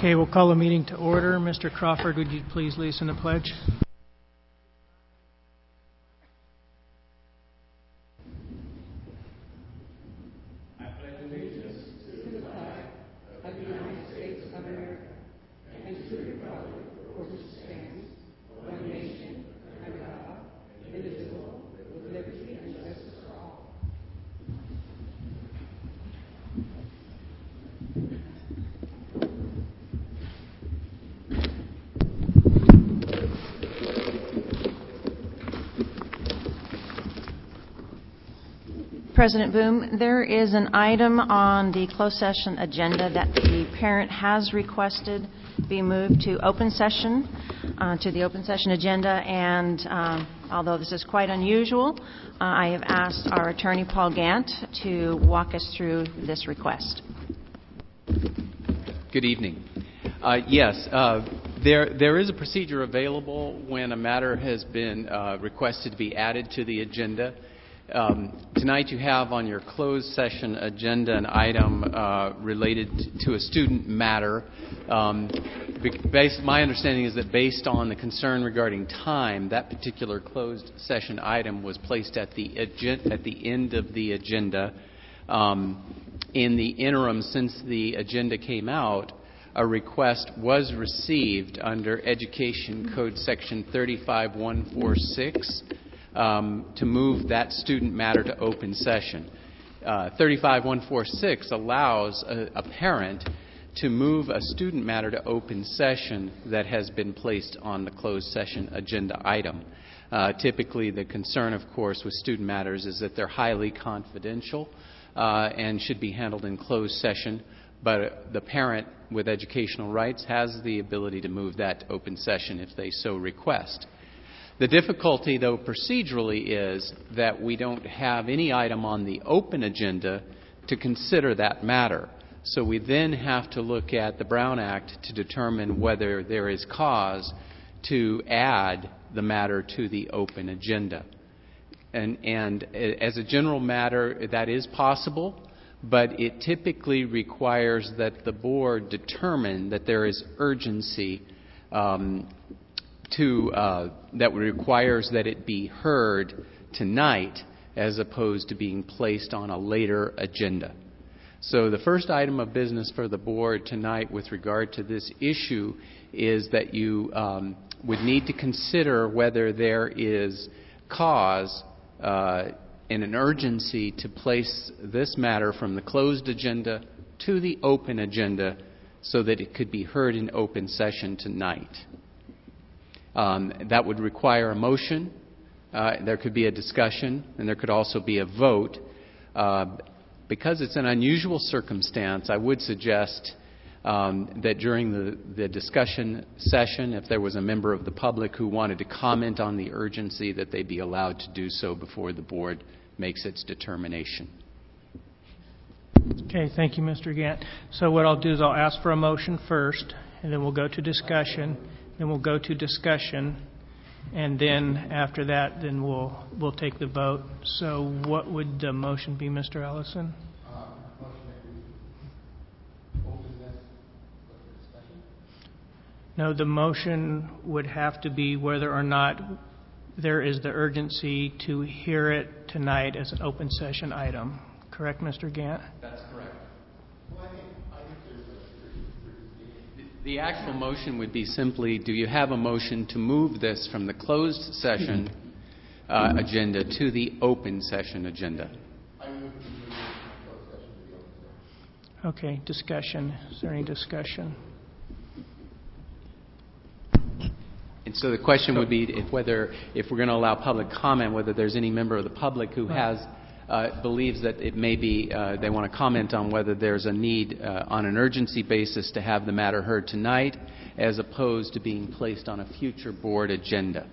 Okay, we'll call the meeting to order. Mr. Crawford, would you please lead us in the pledge? President Boom, there is an item on the closed session agenda that the parent has requested be moved to open session, to the open session agenda, and although this is quite unusual, I have asked our attorney, Paul Gant, to walk us through this request. Good evening. Yes, there is a procedure available when a matter has been requested to be added to the agenda. Tonight you have on your closed session agenda an item related to a student matter. My understanding is that based on the concern regarding time, that particular closed session item was placed at the end of the agenda. In the interim, since the agenda came out, a request was received under Education Code Section 35146 to move that student matter to open session. 35146 allows a parent to move a student matter to open session that has been placed on the closed session agenda item. Typically, the concern, of course, with student matters is that they're highly confidential and should be handled in closed session, but the parent with educational rights has the ability to move that to open session if they so request. The difficulty, though, procedurally is that we don't have any item on the open agenda to consider that matter. So we then have to look at the Brown Act to determine whether there is cause to add the matter to the open agenda. And as a general matter, that is possible, but it typically requires that the board determine that there is urgency that requires that it be heard tonight as opposed to being placed on a later agenda. So the first item of business for the board tonight with regard to this issue is that you would need to consider whether there is cause and an urgency to place this matter from the closed agenda to the open agenda so that it could be heard in open session tonight. That would require a motion. There could be a discussion, and there could also be a vote. Because it's an unusual circumstance, I would suggest that during the discussion session, if there was a member of the public who wanted to comment on the urgency, that they be allowed to do so before the board makes its determination. Okay, thank you, Mr. Gant. So what I'll do is I'll ask for a motion first, and then we'll go to discussion. Then we'll go to discussion, and then after that, then we'll take the vote. So what would the motion be, Mr. Ellison? No, the motion would have to be whether or not there is the urgency to hear it tonight as an open session item. Correct, Mr. Gant? That's correct. The actual motion would be simply, do you have a motion to move this from the closed session agenda to the open session agenda? Okay, discussion. Is there any discussion? And so the question would be if we're going to allow public comment, whether there's any member of the public who believes that it may be, they want to comment on whether there's a need on an urgency basis to have the matter heard tonight as opposed to being placed on a future board agenda.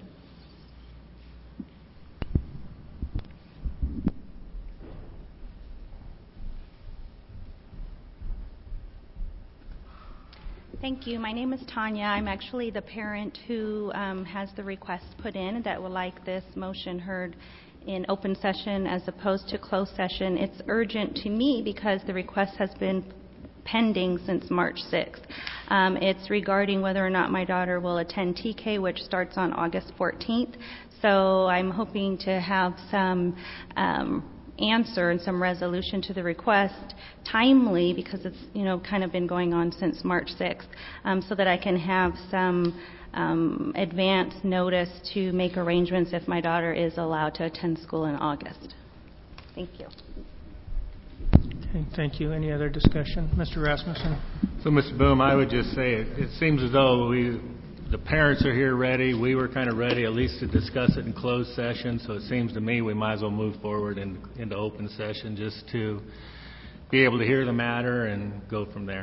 Thank you. My name is Tanya. I'm actually the parent who has the request put in that would like this motion heard in open session as opposed to closed session. It's urgent to me because the request has been pending since March 6th. It's regarding whether or not my daughter will attend TK, which starts on August 14th. So I'm hoping to have some answer and some resolution to the request timely, because it's kind of been going on since March 6th, so that I can have some advance notice to make arrangements if my daughter is allowed to attend school in August. Thank you. Okay, thank you. Any other discussion? Mr. Rasmussen? So, Mr. Boom, I would just say it seems as though the parents are here ready. We were kind of ready at least to discuss it in closed session, so it seems to me we might as well move forward into open session just to be able to hear the matter and go from there.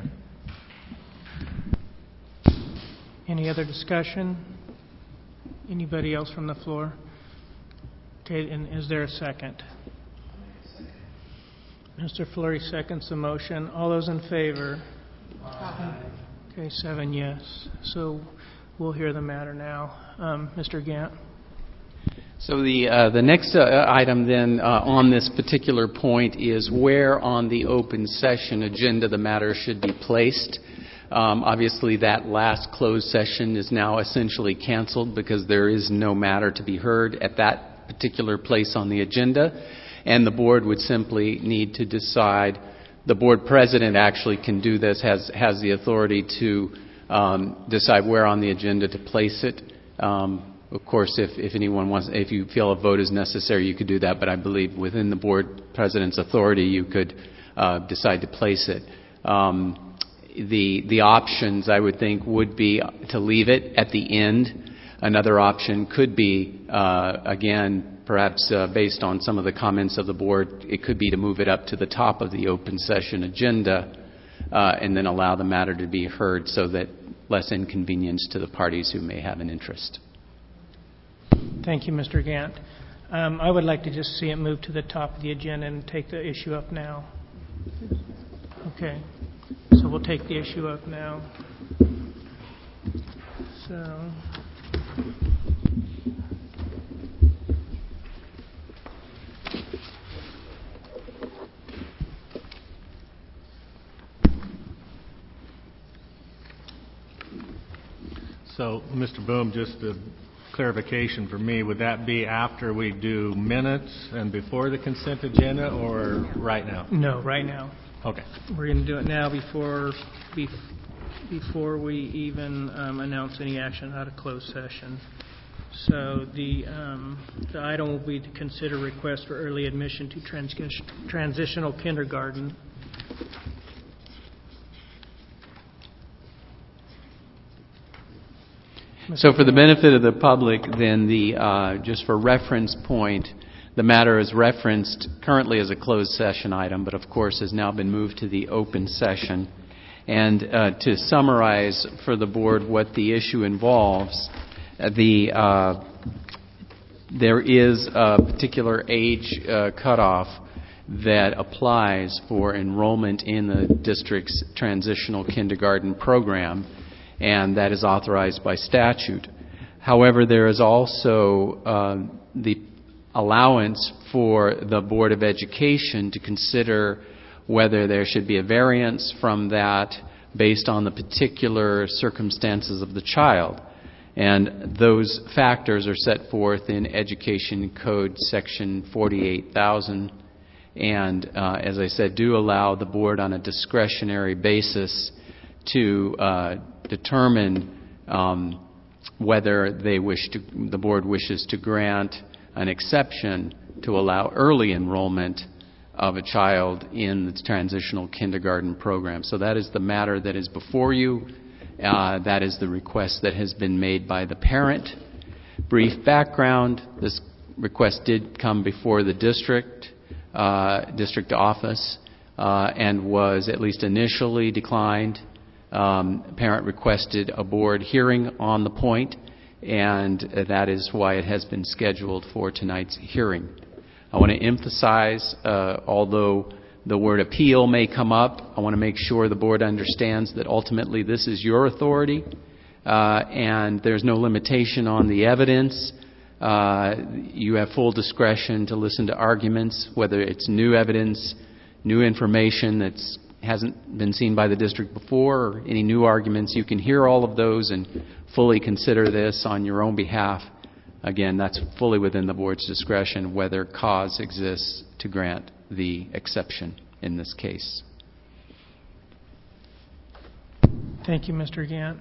Any other discussion? Anybody else from the floor? Okay, and is there a second? Mr. Fleury seconds the motion. All those in favor? Aye. Okay, 7 yes. So we'll hear the matter now. Mr. Gant? So the next item then on this particular point is where on the open session agenda the matter should be placed. Obviously, that last closed session is now essentially canceled because there is no matter to be heard at that particular place on the agenda, and the board would simply need to decide. The board president actually can do this, has the authority to decide where on the agenda to place it. Of course, if anyone wants, if you feel a vote is necessary, you could do that. But I believe within the board president's authority, you could decide to place it. The options, I would think, would be to leave it at the end. Another option could be, again, perhaps based on some of the comments of the board, it could be to move it up to the top of the open session agenda and then allow the matter to be heard so that less inconvenience to the parties who may have an interest. Thank you, Mr. Gant. I would like to just see it move to the top of the agenda and take the issue up now. Okay. So we'll take the issue up now. So, Mr. Boom, just a clarification for me, would that be after we do minutes and before the consent agenda, or right now? No, right now. Okay. We're going to do it now before we even announce any action out of closed session. So the item will be to consider request for early admission to transitional kindergarten. So for the benefit of the public, then just for reference point, the matter is referenced currently as a closed session item, but of course has now been moved to the open session. And to summarize for the board what the issue involves, there is a particular age cutoff that applies for enrollment in the district's transitional kindergarten program, and that is authorized by statute. However, there is also the allowance for the Board of Education to consider whether there should be a variance from that based on the particular circumstances of the child. And those factors are set forth in Education Code Section 48,000 and, as I said, do allow the board on a discretionary basis to determine whether the board wishes to grant an exception to allow early enrollment of a child in the transitional kindergarten program. So that is the matter that is before you. That is the request that has been made by the parent. Brief background, this request did come before the district office and was at least initially declined. Parent requested a board hearing on the point, and that is why it has been scheduled for tonight's hearing. I want to emphasize, although the word appeal may come up, I want to make sure the board understands that ultimately this is your authority, and there's no limitation on the evidence. You have full discretion to listen to arguments, whether it's new evidence, new information that's hasn't been seen by the district before, or any new arguments, you can hear all of those and fully consider this on your own behalf. Again, that's fully within the board's discretion whether cause exists to grant the exception in this case. Thank you, Mr. Gant.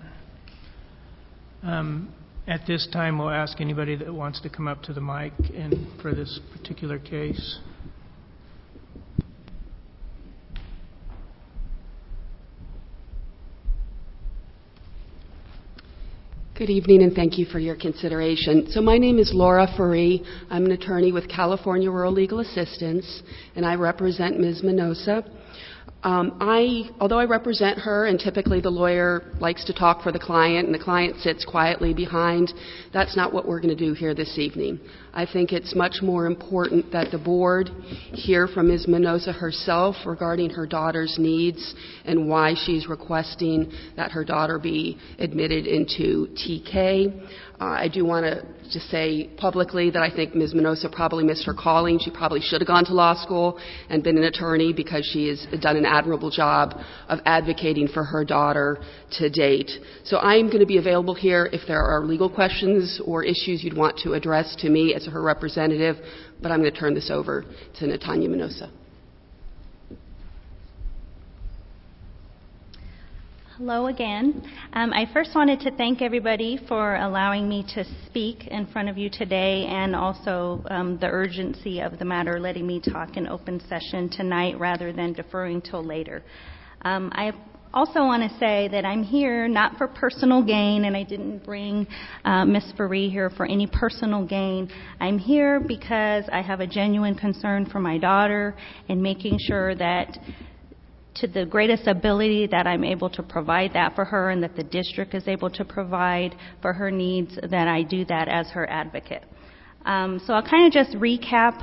At this time, we'll ask anybody that wants to come up to the mic for this particular case. Good evening, and thank you for your consideration. So my name is Laura Faree. I'm an attorney with California Rural Legal Assistance, and I represent Ms. Minosa. Although I represent her, and typically the lawyer likes to talk for the client, and the client sits quietly behind, that's not what we're going to do here this evening. I think it's much more important that the board hear from Ms. Minosa herself regarding her daughter's needs and why she's requesting that her daughter be admitted into TK. I do want to just say publicly that I think Ms. Minosa probably missed her calling. She probably should have gone to law school and been an attorney, because she has done an admirable job of advocating for her daughter to date. So I'm going to be available here if there are legal questions or issues you'd want to address to me as her representative, but I'm going to turn this over to Natanya Minosa. Hello again. I first wanted to thank everybody for allowing me to speak in front of you today, and also the urgency of the matter, letting me talk in open session tonight rather than deferring till later. I also want to say that I'm here not for personal gain, and I didn't bring Ms. Faree here for any personal gain. I'm here because I have a genuine concern for my daughter and making sure that to the greatest ability that I'm able to provide that for her, and that the district is able to provide for her needs, that I do that as her advocate. So I'll kind of just recap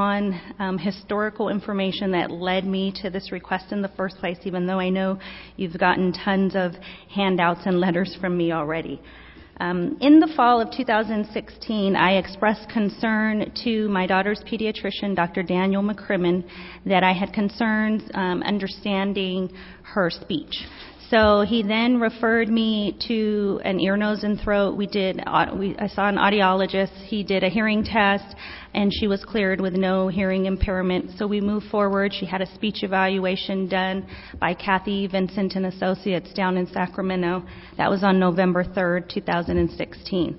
on historical information that led me to this request in the first place, even though I know you've gotten tons of handouts and letters from me already. In the fall of 2016, I expressed concern to my daughter's pediatrician, Dr. Daniel McCrimmon, that I had concerns understanding her speech. So he then referred me to an ear, nose, and throat. I saw an audiologist. He did a hearing test, and she was cleared with no hearing impairment. So we moved forward. She had a speech evaluation done by Kathy Vincent and Associates down in Sacramento. That was on November 3rd, 2016.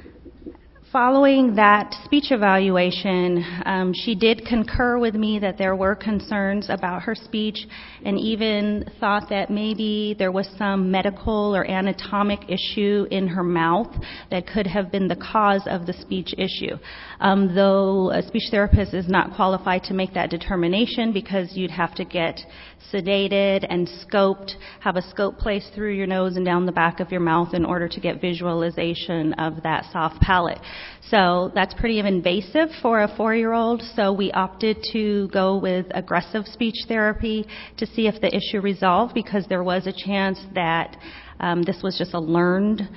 Following that speech evaluation, she did concur with me that there were concerns about her speech, and even thought that maybe there was some medical or anatomic issue in her mouth that could have been the cause of the speech issue. Though a speech therapist is not qualified to make that determination, because you'd have to get sedated and scoped, have a scope placed through your nose and down the back of your mouth in order to get visualization of that soft palate. So that's pretty invasive for a 4-year-old, so we opted to go with aggressive speech therapy to see if the issue resolved, because there was a chance that this was just a learned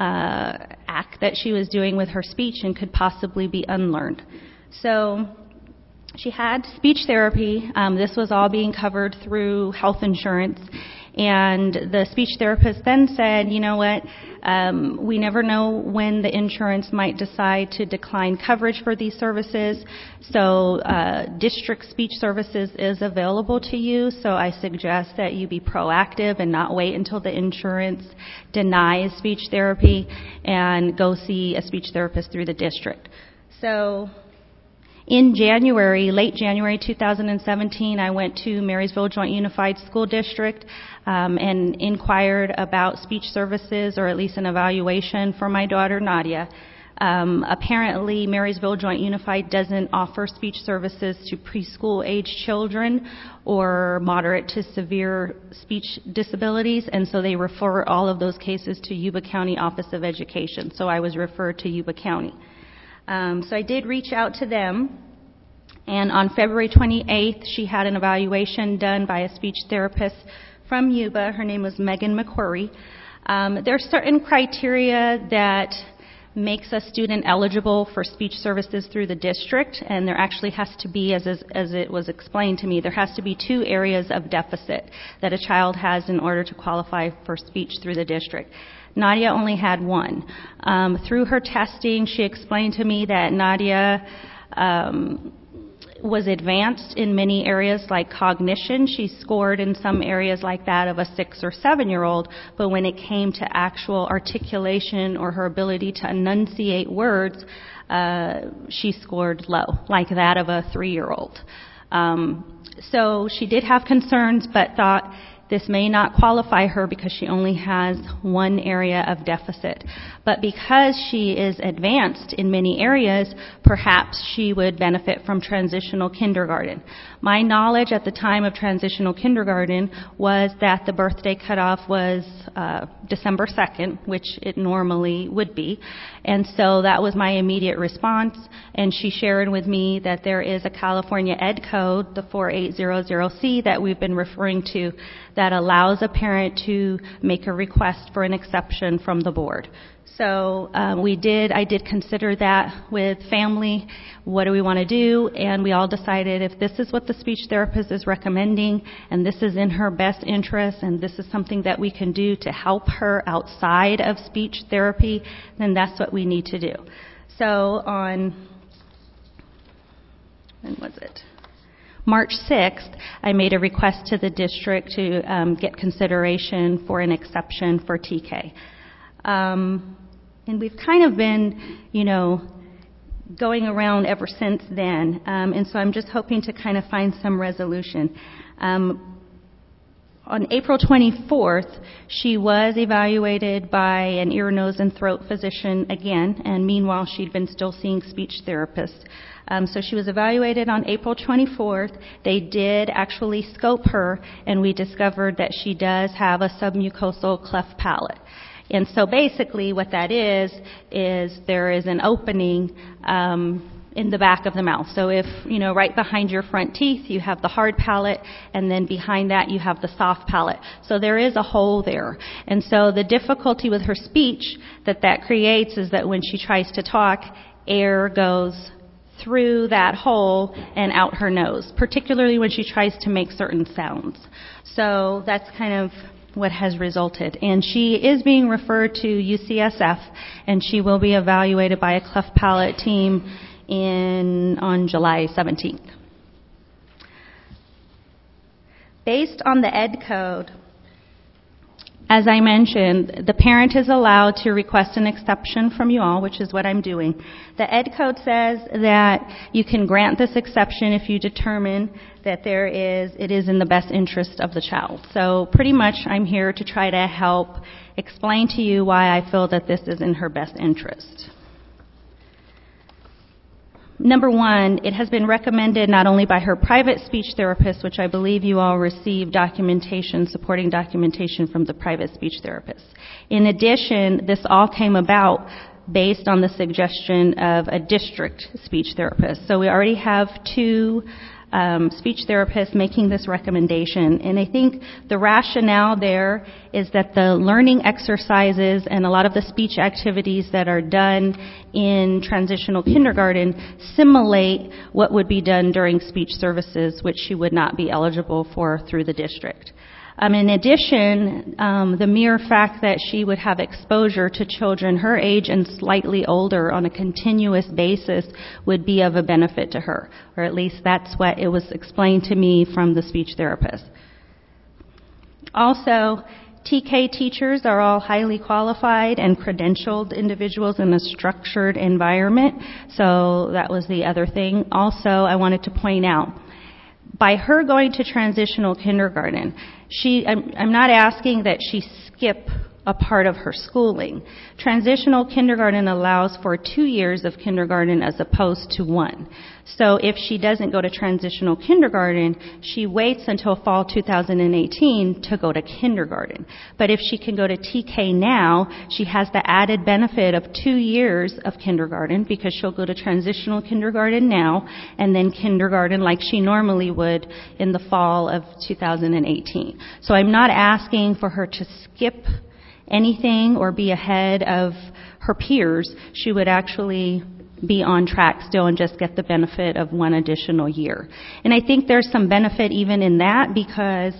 act that she was doing with her speech and could possibly be unlearned. So she had speech therapy. This was all being covered through health insurance. And the speech therapist then said, you know what, we never know when the insurance might decide to decline coverage for these services. So district speech services is available to you. So I suggest that you be proactive and not wait until the insurance denies speech therapy, and go see a speech therapist through the district. So in late January 2017, I went to Marysville Joint Unified School District and inquired about speech services, or at least an evaluation for my daughter Nadia. Apparently, Marysville Joint Unified doesn't offer speech services to preschool-age children or moderate to severe speech disabilities, and so they refer all of those cases to Yuba County Office of Education. So I was referred to Yuba County. So I did reach out to them, and on February 28th, she had an evaluation done by a speech therapist from Yuba. Her name was Megan McQuarrie. There are certain criteria that makes a student eligible for speech services through the district, and there actually has to be, as it was explained to me, there has to be 2 areas of deficit that a child has in order to qualify for speech through the district. Nadia only had 1. Through her testing, she explained to me that Nadia was advanced in many areas like cognition. She scored in some areas like that of a 6 or 7-year-old, but when it came to actual articulation or her ability to enunciate words, she scored low, like that of a 3-year-old. So she did have concerns, but thought this may not qualify her because she only has 1 area of deficit. But because she is advanced in many areas, perhaps she would benefit from transitional kindergarten. My knowledge at the time of transitional kindergarten was that the birthday cutoff was December 2nd, which it normally would be. And so that was my immediate response. And she shared with me that there is a California Ed Code, the 4800C, that we've been referring to, that allows a parent to make a request for an exception from the board. So I did consider that with family, what do we want to do? And we all decided if this is what the speech therapist is recommending, and this is in her best interest, and this is something that we can do to help her outside of speech therapy, then that's what we need to do. So on, when was it? March 6th, I made a request to the district to get consideration for an exception for TK. And we've kind of been, going around ever since then. And so I'm just hoping to kind of find some resolution. On April 24th, she was evaluated by an ear, nose, and throat physician again, and meanwhile she'd been still seeing speech therapists. So she was evaluated on April 24th. They did actually scope her, and we discovered that she does have a submucosal cleft palate. And so basically what that is there is an opening in the back of the mouth. So if, right behind your front teeth, you have the hard palate, and then behind that you have the soft palate. So there is a hole there. And so the difficulty with her speech that creates is that when she tries to talk, air goes through that hole and out her nose, particularly when she tries to make certain sounds. So that's kind of what has resulted. And she is being referred to UCSF, and she will be evaluated by a cleft palate team on July 17th. Based on the Ed Code, as I mentioned, the parent is allowed to request an exception from you all, which is what I'm doing. The Ed Code says that you can grant this exception if you determine that it is in the best interest of the child. So pretty much I'm here to try to help explain to you why I feel that this is in her best interest. Number one, it has been recommended not only by her private speech therapist, which I believe you all received supporting documentation from the private speech therapist. In addition, this all came about based on the suggestion of a district speech therapist. So we already have 2 speech therapists making this recommendation. And I think the rationale there is that the learning exercises and a lot of the speech activities that are done in transitional kindergarten simulate what would be done during speech services, which she would not be eligible for through the district. In addition, the mere fact that she would have exposure to children her age and slightly older on a continuous basis would be of a benefit to her, or at least that's what it was explained to me from the speech therapist. Also, TK teachers are all highly qualified and credentialed individuals in a structured environment, so that was the other thing. Also, I wanted to point out, by her going to transitional kindergarten, I'm not asking that she skip a part of her schooling. Transitional kindergarten allows for 2 years of kindergarten as opposed to 1. So if she doesn't go to transitional kindergarten, she waits until fall 2018 to go to kindergarten. But if she can go to TK now, she has the added benefit of 2 years of kindergarten because she'll go to transitional kindergarten now and then kindergarten like she normally would in the fall of 2018. So I'm not asking for her to skip anything or be ahead of her peers, she would actually be on track still and just get the benefit of one additional year. And I think there's some benefit even in that because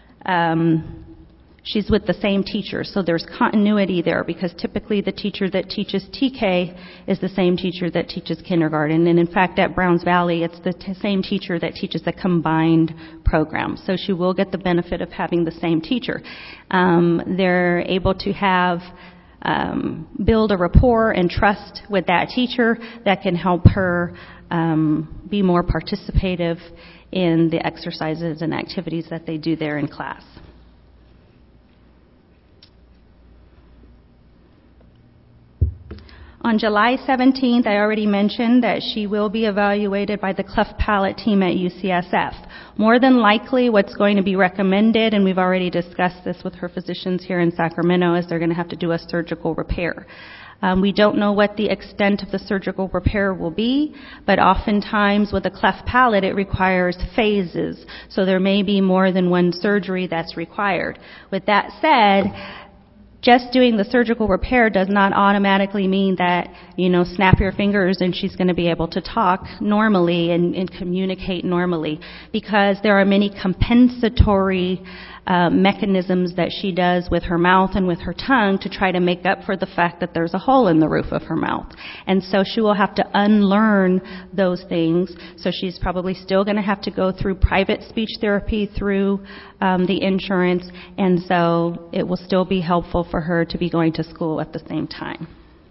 she's with the same teacher, so there's continuity there because typically the teacher that teaches TK is the same teacher that teaches kindergarten. And in fact, at Browns Valley, it's the same teacher that teaches the combined program. So she will get the benefit of having the same teacher. They're able to have build a rapport and trust with that teacher that can help her be more participative in the exercises and activities that they do there in class. On July 17th, I already mentioned that she will be evaluated by the cleft palate team at UCSF. More than likely, what's going to be recommended, and we've already discussed this with her physicians here in Sacramento, is they're going to have to do a surgical repair. We don't know what the extent of the surgical repair will be, but oftentimes with a cleft palate, it requires phases. So there may be more than one surgery that's required. With that said, just doing the surgical repair does not automatically mean that, snap your fingers and she's going to be able to talk normally and communicate normally, because there are many compensatory mechanisms that she does with her mouth and with her tongue to try to make up for the fact that there's a hole in the roof of her mouth. And so she will have to unlearn those things. So she's probably still going to have to go through private speech therapy through the insurance, and so it will still be helpful for her to be going to school at the same time.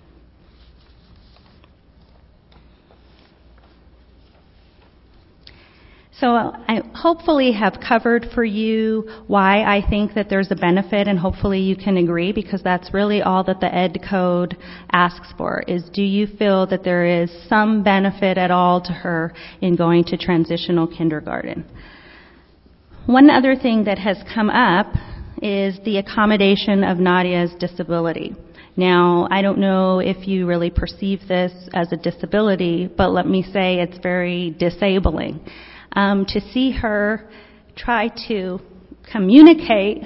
So I hopefully have covered for you why I think that there's a benefit, and hopefully you can agree, because that's really all that the Ed Code asks for, is do you feel that there is some benefit at all to her in going to transitional kindergarten? One other thing that has come up is the accommodation of Nadia's disability. Now, I don't know if you really perceive this as a disability, but let me say it's very disabling. To see her try to communicate,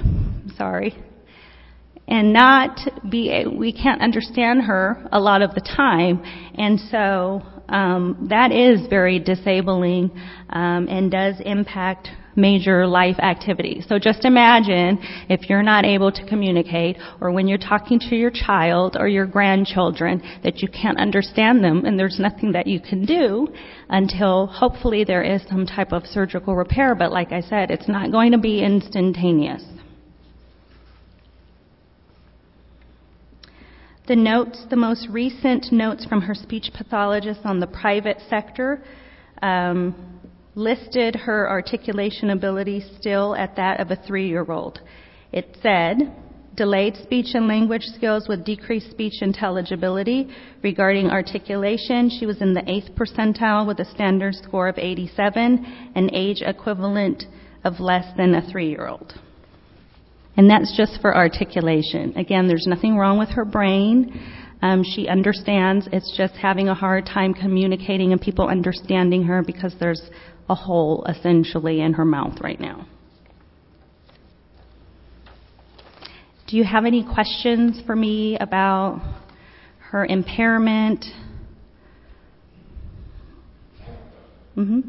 and not be, we can't understand her a lot of the time, and so that is very disabling and does impact major life activities. So just imagine if you're not able to communicate, or when you're talking to your child or your grandchildren, that you can't understand them and there's nothing that you can do until hopefully there is some type of surgical repair. But like I said, it's not going to be instantaneous. The notes, the most recent notes from her speech pathologist on the private sector, listed her articulation ability still at that of a 3-year-old. It said, delayed speech and language skills with decreased speech intelligibility. Regarding articulation, she was in the 8th percentile with a standard score of 87, an age equivalent of less than a 3-year-old. And that's just for articulation. Again, there's nothing wrong with her brain. She understands. It's just having a hard time communicating and people understanding her because there's a hole essentially in her mouth right now. Do you have any questions for me about her impairment? Mm-hmm.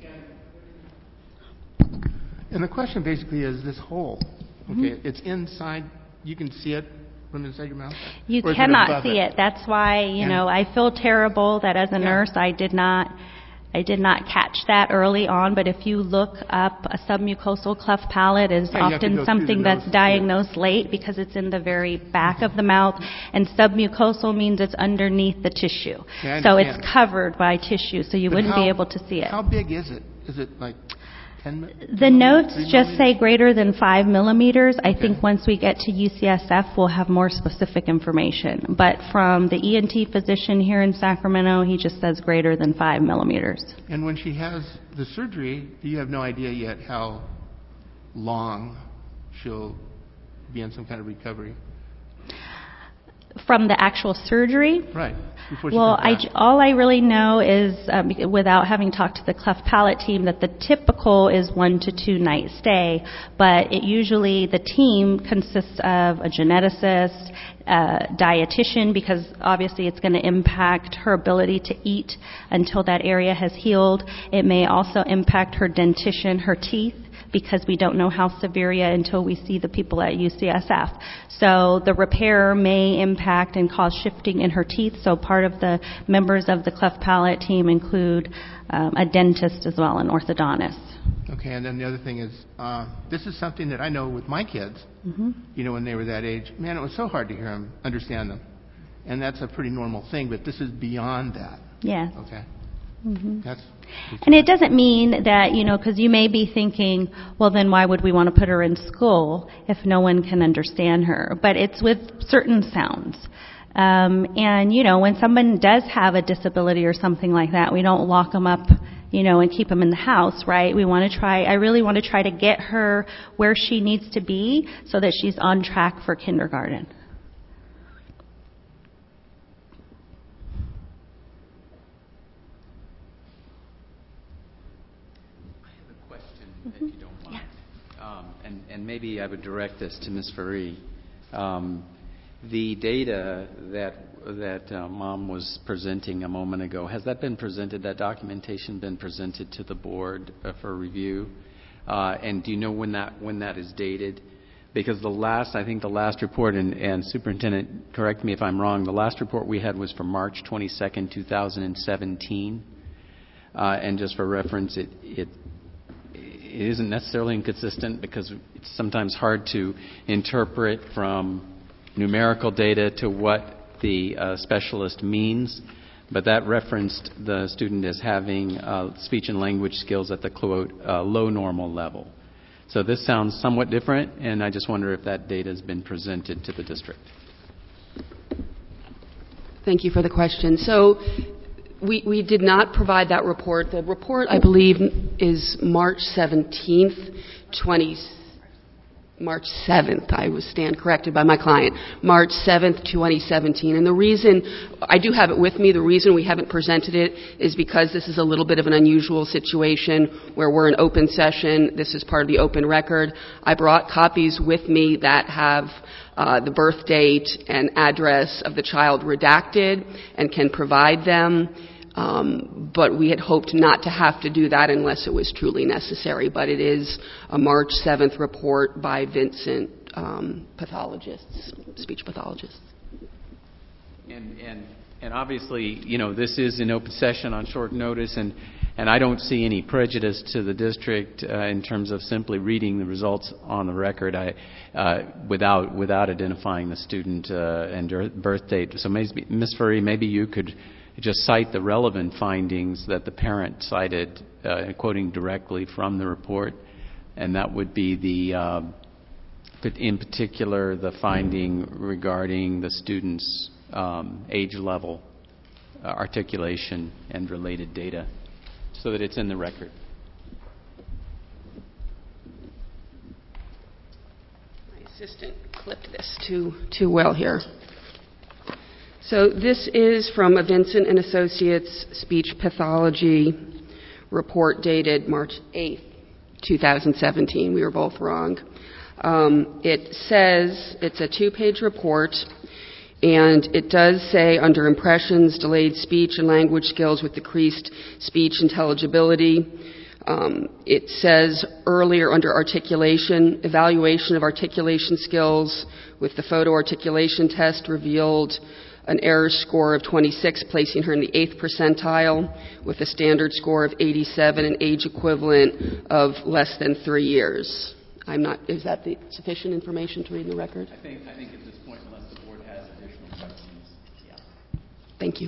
And the question basically is this hole. Okay, it's inside. You can see it from inside your mouth? You cannot see it. That's why, I feel terrible that as a nurse I did not catch that early on, but if you look up a submucosal cleft palate is often something that's diagnosed late because it's in the very back of the mouth, and submucosal means it's underneath the tissue. So it's covered by tissue, so you wouldn't be able to see it. How big is it? Is it like 10? The notes just say greater than 5 millimeters. I think once we get to UCSF, we'll have more specific information. But from the ENT physician here in Sacramento, he just says greater than 5 millimeters. And when she has the surgery, you have no idea yet how long she'll be in some kind of recovery? From the actual surgery? Right. before she Well, comes back? all I really know is, without having talked to the cleft palate team, that the typical is 1 to 2 night stay, but it usually, the team consists of a geneticist, dietitian, because obviously it's going to impact her ability to eat until that area has healed. It may also impact her dentition, her teeth, because we don't know how severe yet until we see the people at UCSF. So the repair may impact and cause shifting in her teeth. So part of the members of the cleft palate team include a dentist as well, an orthodontist. Okay, and then the other thing is, this is something that I know with my kids, you know, when they were that age. Man, it was so hard to hear them, understand them. And that's a pretty normal thing, but this is beyond that. Yes. Okay. That's And it doesn't mean that, you know, because you may be thinking, well, then why would we want to put her in school if no one can understand her? But it's with certain sounds. And, you know, when someone does have a disability or something like that, we don't lock them up, you know, and keep them in the house, right? I really want to try to get her where she needs to be so that she's on track for kindergarten. If you don't mind. And maybe I would direct this to Ms. Faree. The data that Mom was presenting a moment ago, has that been presented, that documentation been presented to the board for review? And do you know when that is dated? Because the last report, and Superintendent, correct me if I'm wrong, the last report we had was from March 22nd, 2017. And just for reference, it isn't necessarily inconsistent because it's sometimes hard to interpret from numerical data to what the specialist means, but that referenced the student as having speech and language skills at the, quote, low normal level. So this sounds somewhat different, and I just wonder if that data has been presented to the district. Thank you for the question. So we did not provide that report. The report, I believe, is March 17th, March 7th. I was stand corrected by my client. March 7th, 2017. And the reason, I do have it with me, the reason we haven't presented it is because this is a little bit of an unusual situation where we're in open session. This is part of the open record. I brought copies with me that have the birth date and address of the child redacted and can provide them. But we had hoped not to have to do that unless it was truly necessary. But it is a March 7th report by Vincent pathologists, speech pathologists. And obviously, you know, this is an open session on short notice, and I don't see any prejudice to the district in terms of simply reading the results on the record without identifying the student and birth date. So Ms. Furry, maybe you could just cite the relevant findings that the parent cited, quoting directly from the report, and that would be in particular the finding regarding the student's age level, articulation, and related data, so that it's in the record. My assistant clipped this too well here. So this is from a Vincent and Associates speech pathology report dated March 8th, 2017. We were both wrong. It says it's a 2-page report, and it does say under impressions, delayed speech and language skills with decreased speech intelligibility. It says earlier under articulation, evaluation of articulation skills with the photo articulation test revealed an error score of 26, placing her in the 8th percentile with a standard score of 87 and age equivalent of less than 3 years. Is that the sufficient information to read in the record? I think at this point, unless the board has additional questions. Yeah. Thank you.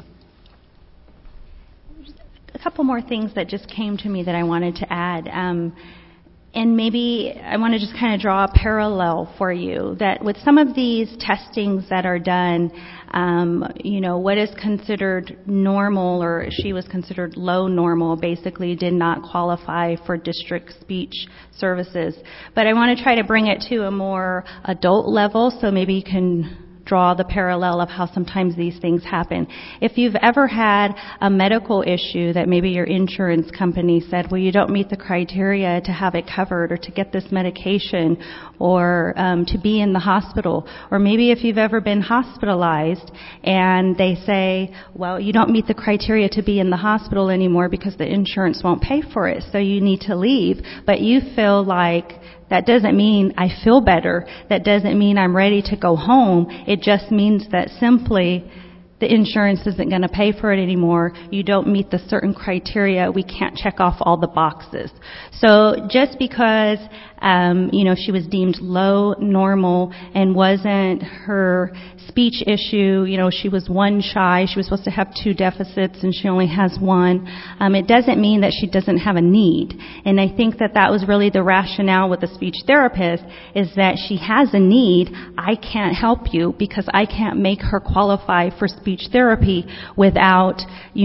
A couple more things that just came to me that I wanted to add. And maybe I want to just kind of draw a parallel for you that with some of these testings that are done, you know, what is considered normal, or she was considered low normal, basically did not qualify for district speech services. But I want to try to bring it to a more adult level, so maybe you can draw the parallel of how sometimes these things happen. If you've ever had a medical issue that maybe your insurance company said, well, you don't meet the criteria to have it covered or to get this medication or to be in the hospital, or maybe if you've ever been hospitalized and they say, well, you don't meet the criteria to be in the hospital anymore because the insurance won't pay for it, so you need to leave, but you feel like that doesn't mean I feel better. That doesn't mean I'm ready to go home. It just means that simply the insurance isn't going to pay for it anymore. You don't meet the certain criteria. We can't check off all the boxes. So just because, she was deemed low, normal, and wasn't her speech issue, she was one shy. She was supposed to have 2 deficits and she only has 1. It doesn't mean that she doesn't have a need. And I think that was really the rationale with the speech therapist, is that she has a need. I can't help you because I can't make her qualify for speech therapy without,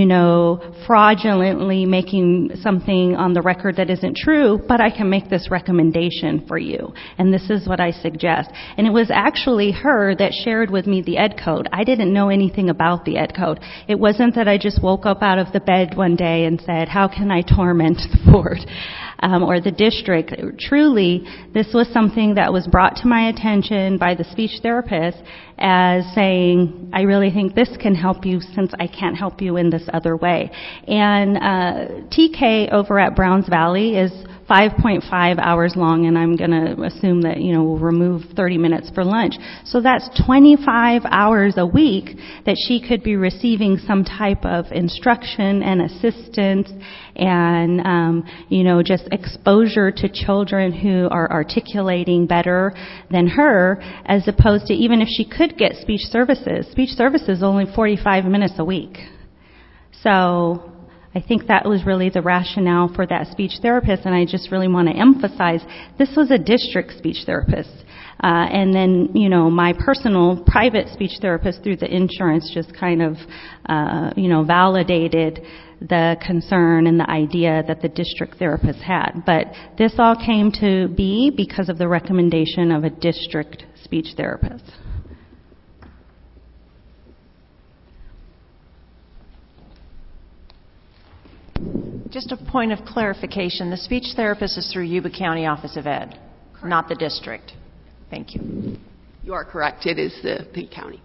fraudulently making something on the record that isn't true, but I can make this recommendation for you. And this is what I suggest. And it was actually her that shared with me the Ed Code. I didn't know anything about the Ed Code. It wasn't that I just woke up out of the bed one day and said, how can I torment the board? Or the district. Truly, this was something that was brought to my attention by the speech therapist as saying, I really think this can help you since I can't help you in this other way. And TK over at Browns Valley is 5.5 hours long, and I'm going to assume that, we'll remove 30 minutes for lunch. So that's 25 hours a week that she could be receiving some type of instruction and assistance and, just exposure to children who are articulating better than her, as opposed to even if she could get speech services only 45 minutes a week. So I think that was really the rationale for that speech therapist, and I just really want to emphasize this was a district speech therapist. And then, my personal private speech therapist through the insurance just kind of, validated the concern and the idea that the district therapist had. But this all came to be because of the recommendation of a district speech therapist. Just a point of clarification. The speech therapist is through Yuba County Office of Ed, not the district. Thank you. You are correct. It is the county.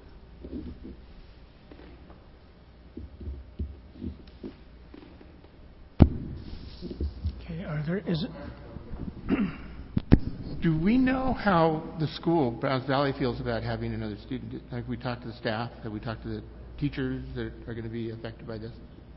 Okay, Do we know how the school, Browns Valley, feels about having another student? Have we talked to the staff? Have we talked to the teachers that are going to be affected by this?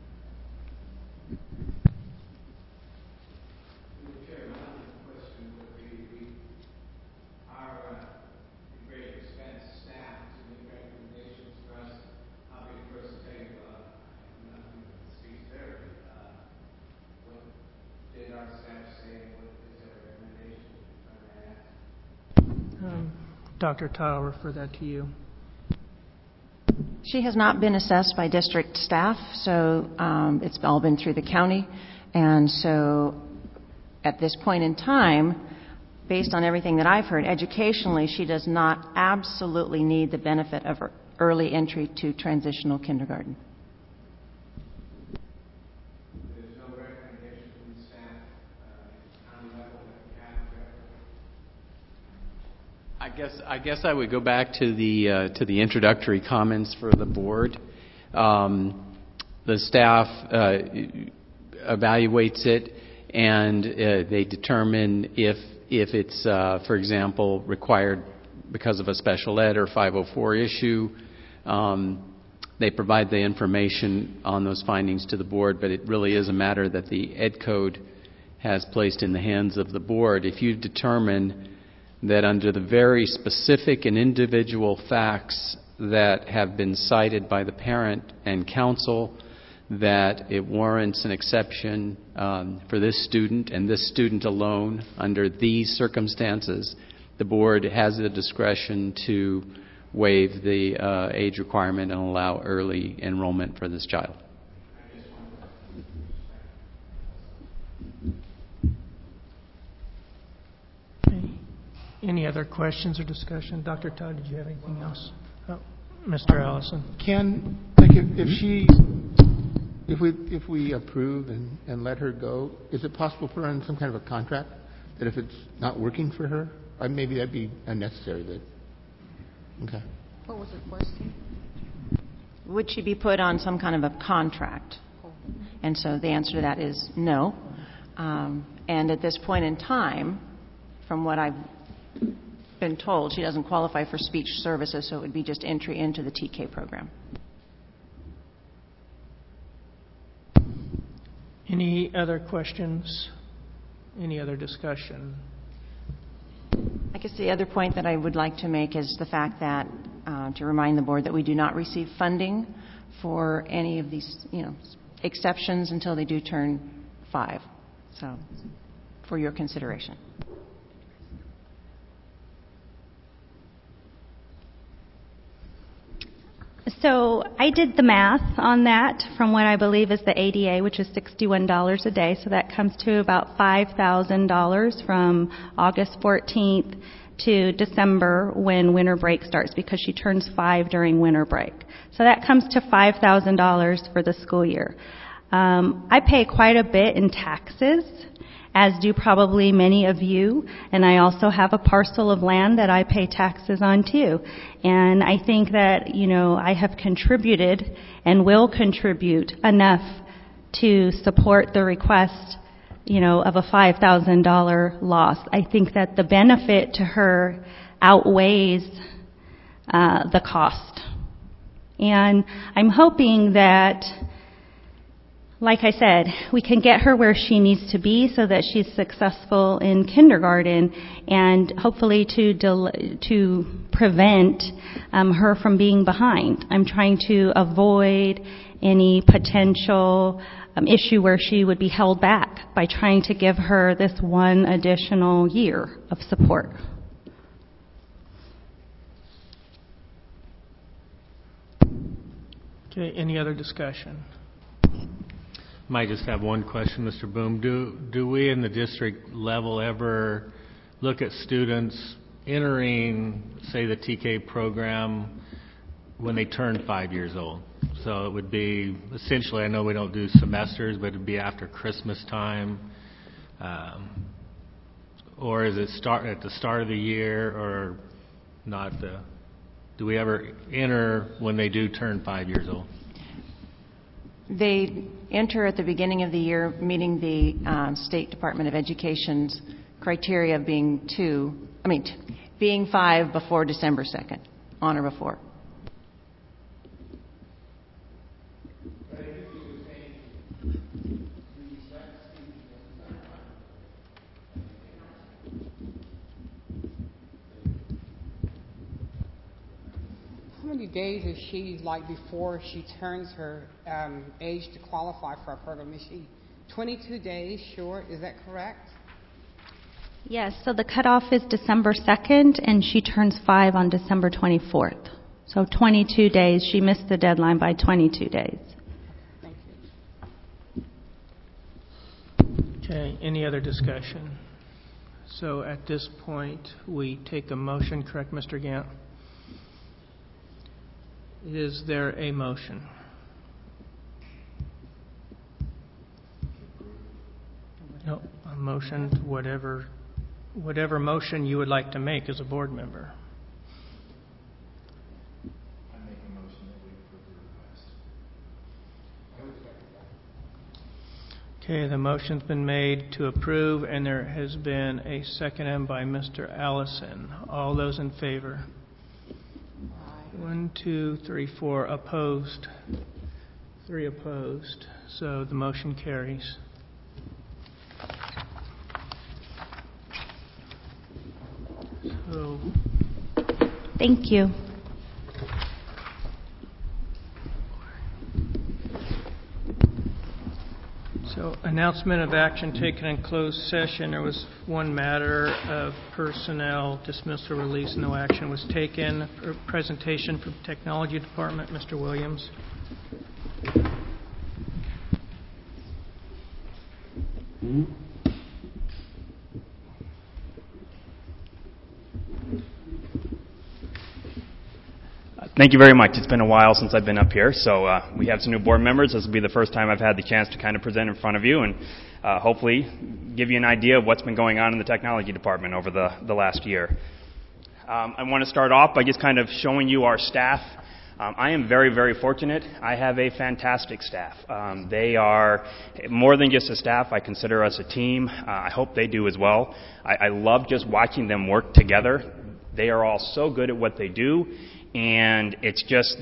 Dr. Todd, I'll refer that to you. She has not been assessed by district staff, so it's all been through the county. And so at this point in time, based on everything that I've heard, educationally, she does not absolutely need the benefit of early entry to transitional kindergarten. There's no recommendation from the staff at county level that I guess I would go back to the introductory comments for the board. The staff evaluates it, and they determine if it's, for example, required because of a special ed or 504 issue. They provide the information on those findings to the board, but it really is a matter that the Ed Code has placed in the hands of the board. If you determine that under the very specific and individual facts that have been cited by the parent and counsel, that it warrants an exception for this student and this student alone under these circumstances, the board has the discretion to waive the age requirement and allow early enrollment for this child. Okay. Any other questions or discussion? Dr. Todd, did you have anything else? Mr. Allison. Can, like, if we approve and let her go, is it possible to put her on some kind of a contract that if it's not working for her, maybe that'd be unnecessary, but, okay. What was the question? Would she be put on some kind of a contract? And so the answer to that is no. And at this point in time, from what I've been told, she doesn't qualify for speech services, so it would be just entry into the TK program. Any other questions? Any other discussion? I guess the other point that I would like to make is the fact that, to remind the board that we do not receive funding for any of these, exceptions until they do turn 5. So, for your consideration. So I did the math on that from what I believe is the ADA, which is $61 a day. So that comes to about $5,000 from August 14th to December when winter break starts, because she turns 5 during winter break. So that comes to $5,000 for the school year. I pay quite a bit in taxes, as do probably many of you, and I also have a parcel of land that I pay taxes on too. And I think that, I have contributed and will contribute enough to support the request, of a $5,000 loss. I think that the benefit to her outweighs the cost. And I'm hoping that, like I said, we can get her where she needs to be so that she's successful in kindergarten, and hopefully to prevent her from being behind. I'm trying to avoid any potential issue where she would be held back by trying to give her this one additional year of support. Okay, any other discussion? Might just have one question, Mr. Boom. Do we in the district level ever look at students entering, say, the TK program when they turn 5 years old? So it would be, essentially, I know we don't do semesters, but it would be after Christmas time. Or is it at the start of the year, or not? Do we ever enter when they do turn 5 years old? They enter at the beginning of the year, meeting the State Department of Education's criteria of being 5 before December 2nd, on or before. How many days is she before she turns her age to qualify for our program? Is she 22 days short? Is that correct? Yes, so the cutoff is December 2nd, and she turns 5 on December 24th. So 22 days. She missed the deadline by 22 days. Thank you. Okay, any other discussion? So at this point, we take a motion, correct, Mr. Gant? Is there a motion? No, a motion, whatever motion you would like to make as a board member. I make a motion that we approve the request. Okay, the motion's been made to approve, and there has been a second by Mr. Allison. All those in favor? 1, 2, 3, 4 opposed. 3 opposed. So the motion carries. So, Thank you. announcement of action taken in closed session. There was one matter of personnel dismissal release. No action was taken. A presentation from Technology Department. Mr. Williams. Thank you very much. It's been a while since I've been up here, so we have some new board members. This will be the first time I've had the chance to kind of present in front of you and hopefully give you an idea of what's been going on in the technology department over the last year. I want to start off by just kind of showing you our staff. I am very, very fortunate. I have a fantastic staff. They are more than just a staff. I consider us a team. I hope they do as well. I love just watching them work together. They are all so good at what they do, and it's just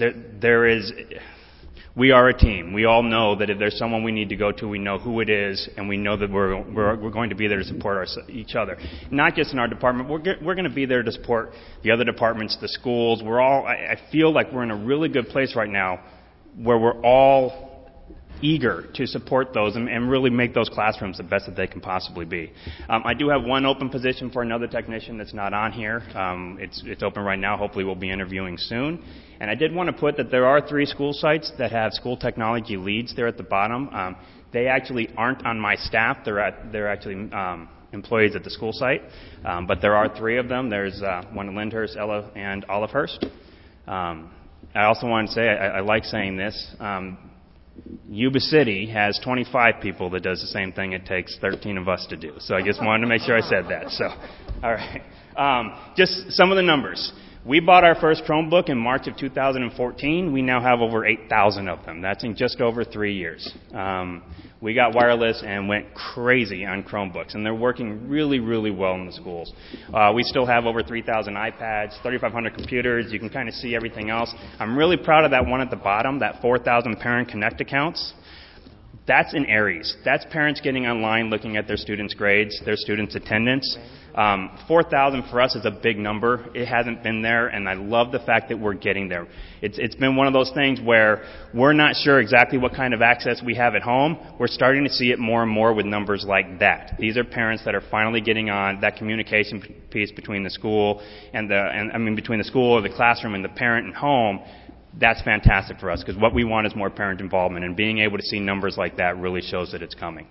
we are a team. We all know that if there's someone we need to go to, we know who it is, and we know that we're going to be there to support each other. Not just in our department. We're going to be there to support the other departments, the schools. I feel like we're in a really good place right now where we're all eager to support those and really make those classrooms the best that they can possibly be. I do have one open position for another technician that's not on here. It's open right now. Hopefully we'll be interviewing soon. And I did want to put that there are 3 school sites that have school technology leads there at the bottom. They actually aren't on my staff. They're actually employees at the school site. But there are 3 of them. There's one in Lyndhurst, Ella, and Olivehurst. I also want to say, I like saying this, Yuba City has 25 people that does the same thing it takes 13 of us to do. So I just wanted to make sure I said that. So, all right. Just some of the numbers. We bought our first Chromebook in March of 2014. We now have over 8,000 of them. That's in just over 3 years. We got wireless and went crazy on Chromebooks, and they're working really, really well in the schools. We still have over 3,000 iPads, 3,500 computers. You can kind of see everything else. I'm really proud of that one at the bottom, that 4,000 Parent Connect accounts. That's in Aries. That's parents getting online, looking at their students' grades, their students' attendance. 4,000 for us is a big number. It hasn't been there, and I love the fact that we're getting there. It's been one of those things where we're not sure exactly what kind of access we have at home. We're starting to see it more and more with numbers like that. These are parents that are finally getting on that communication piece between the school between the school or the classroom and the parent and home. That's fantastic for us because what we want is more parent involvement, and being able to see numbers like that really shows that it's coming.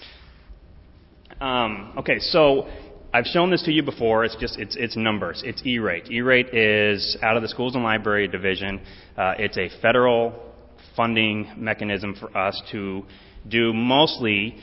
Okay, so I've shown this to you before. It's numbers. It's E-rate. E-rate is out of the Schools and Library Division. It's a federal funding mechanism for us to do mostly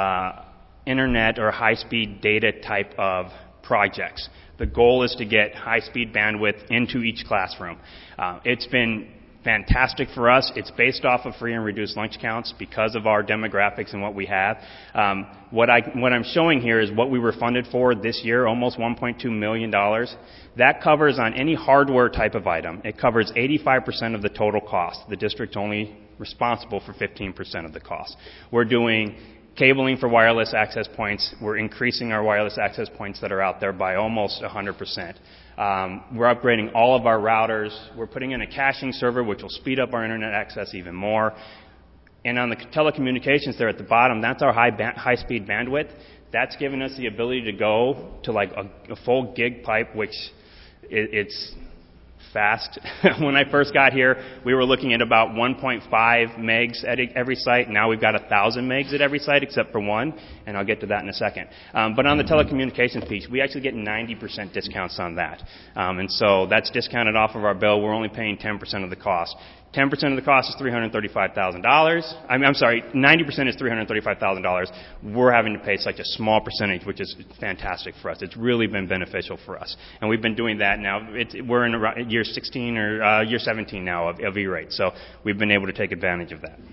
internet or high-speed data type of projects. The goal is to get high-speed bandwidth into each classroom. It's been fantastic for us. It's based off of free and reduced lunch counts because of our demographics and what we have. What I'm showing here is what we were funded for this year, almost $1.2 million. That covers on any hardware type of item. It covers 85% of the total cost. The district's only responsible for 15% of the cost. We're doing cabling for wireless access points. We're increasing our wireless access points that are out there by almost 100%. We're upgrading all of our routers. We're putting in a caching server, which will speed up our internet access even more. And on the telecommunications there at the bottom, that's our high-speed bandwidth. That's given us the ability to go to like a full gig pipe, which it's fast. When I first got here, we were looking at about 1.5 megs at every site. Now we've got 1,000 megs at every site except for one, and I'll get to that in a second. But on the telecommunications piece, we actually get 90% discounts on that. And so that's discounted off of our bill. We're only paying 10% of the cost. 10% of the cost is $335,000. I'm sorry, 90% is $335,000. We're having to pay such a small percentage, which is fantastic for us. It's really been beneficial for us. And we've been doing that now. We're in year 16 or year 17 now of E-rate. So we've been able to take advantage of that.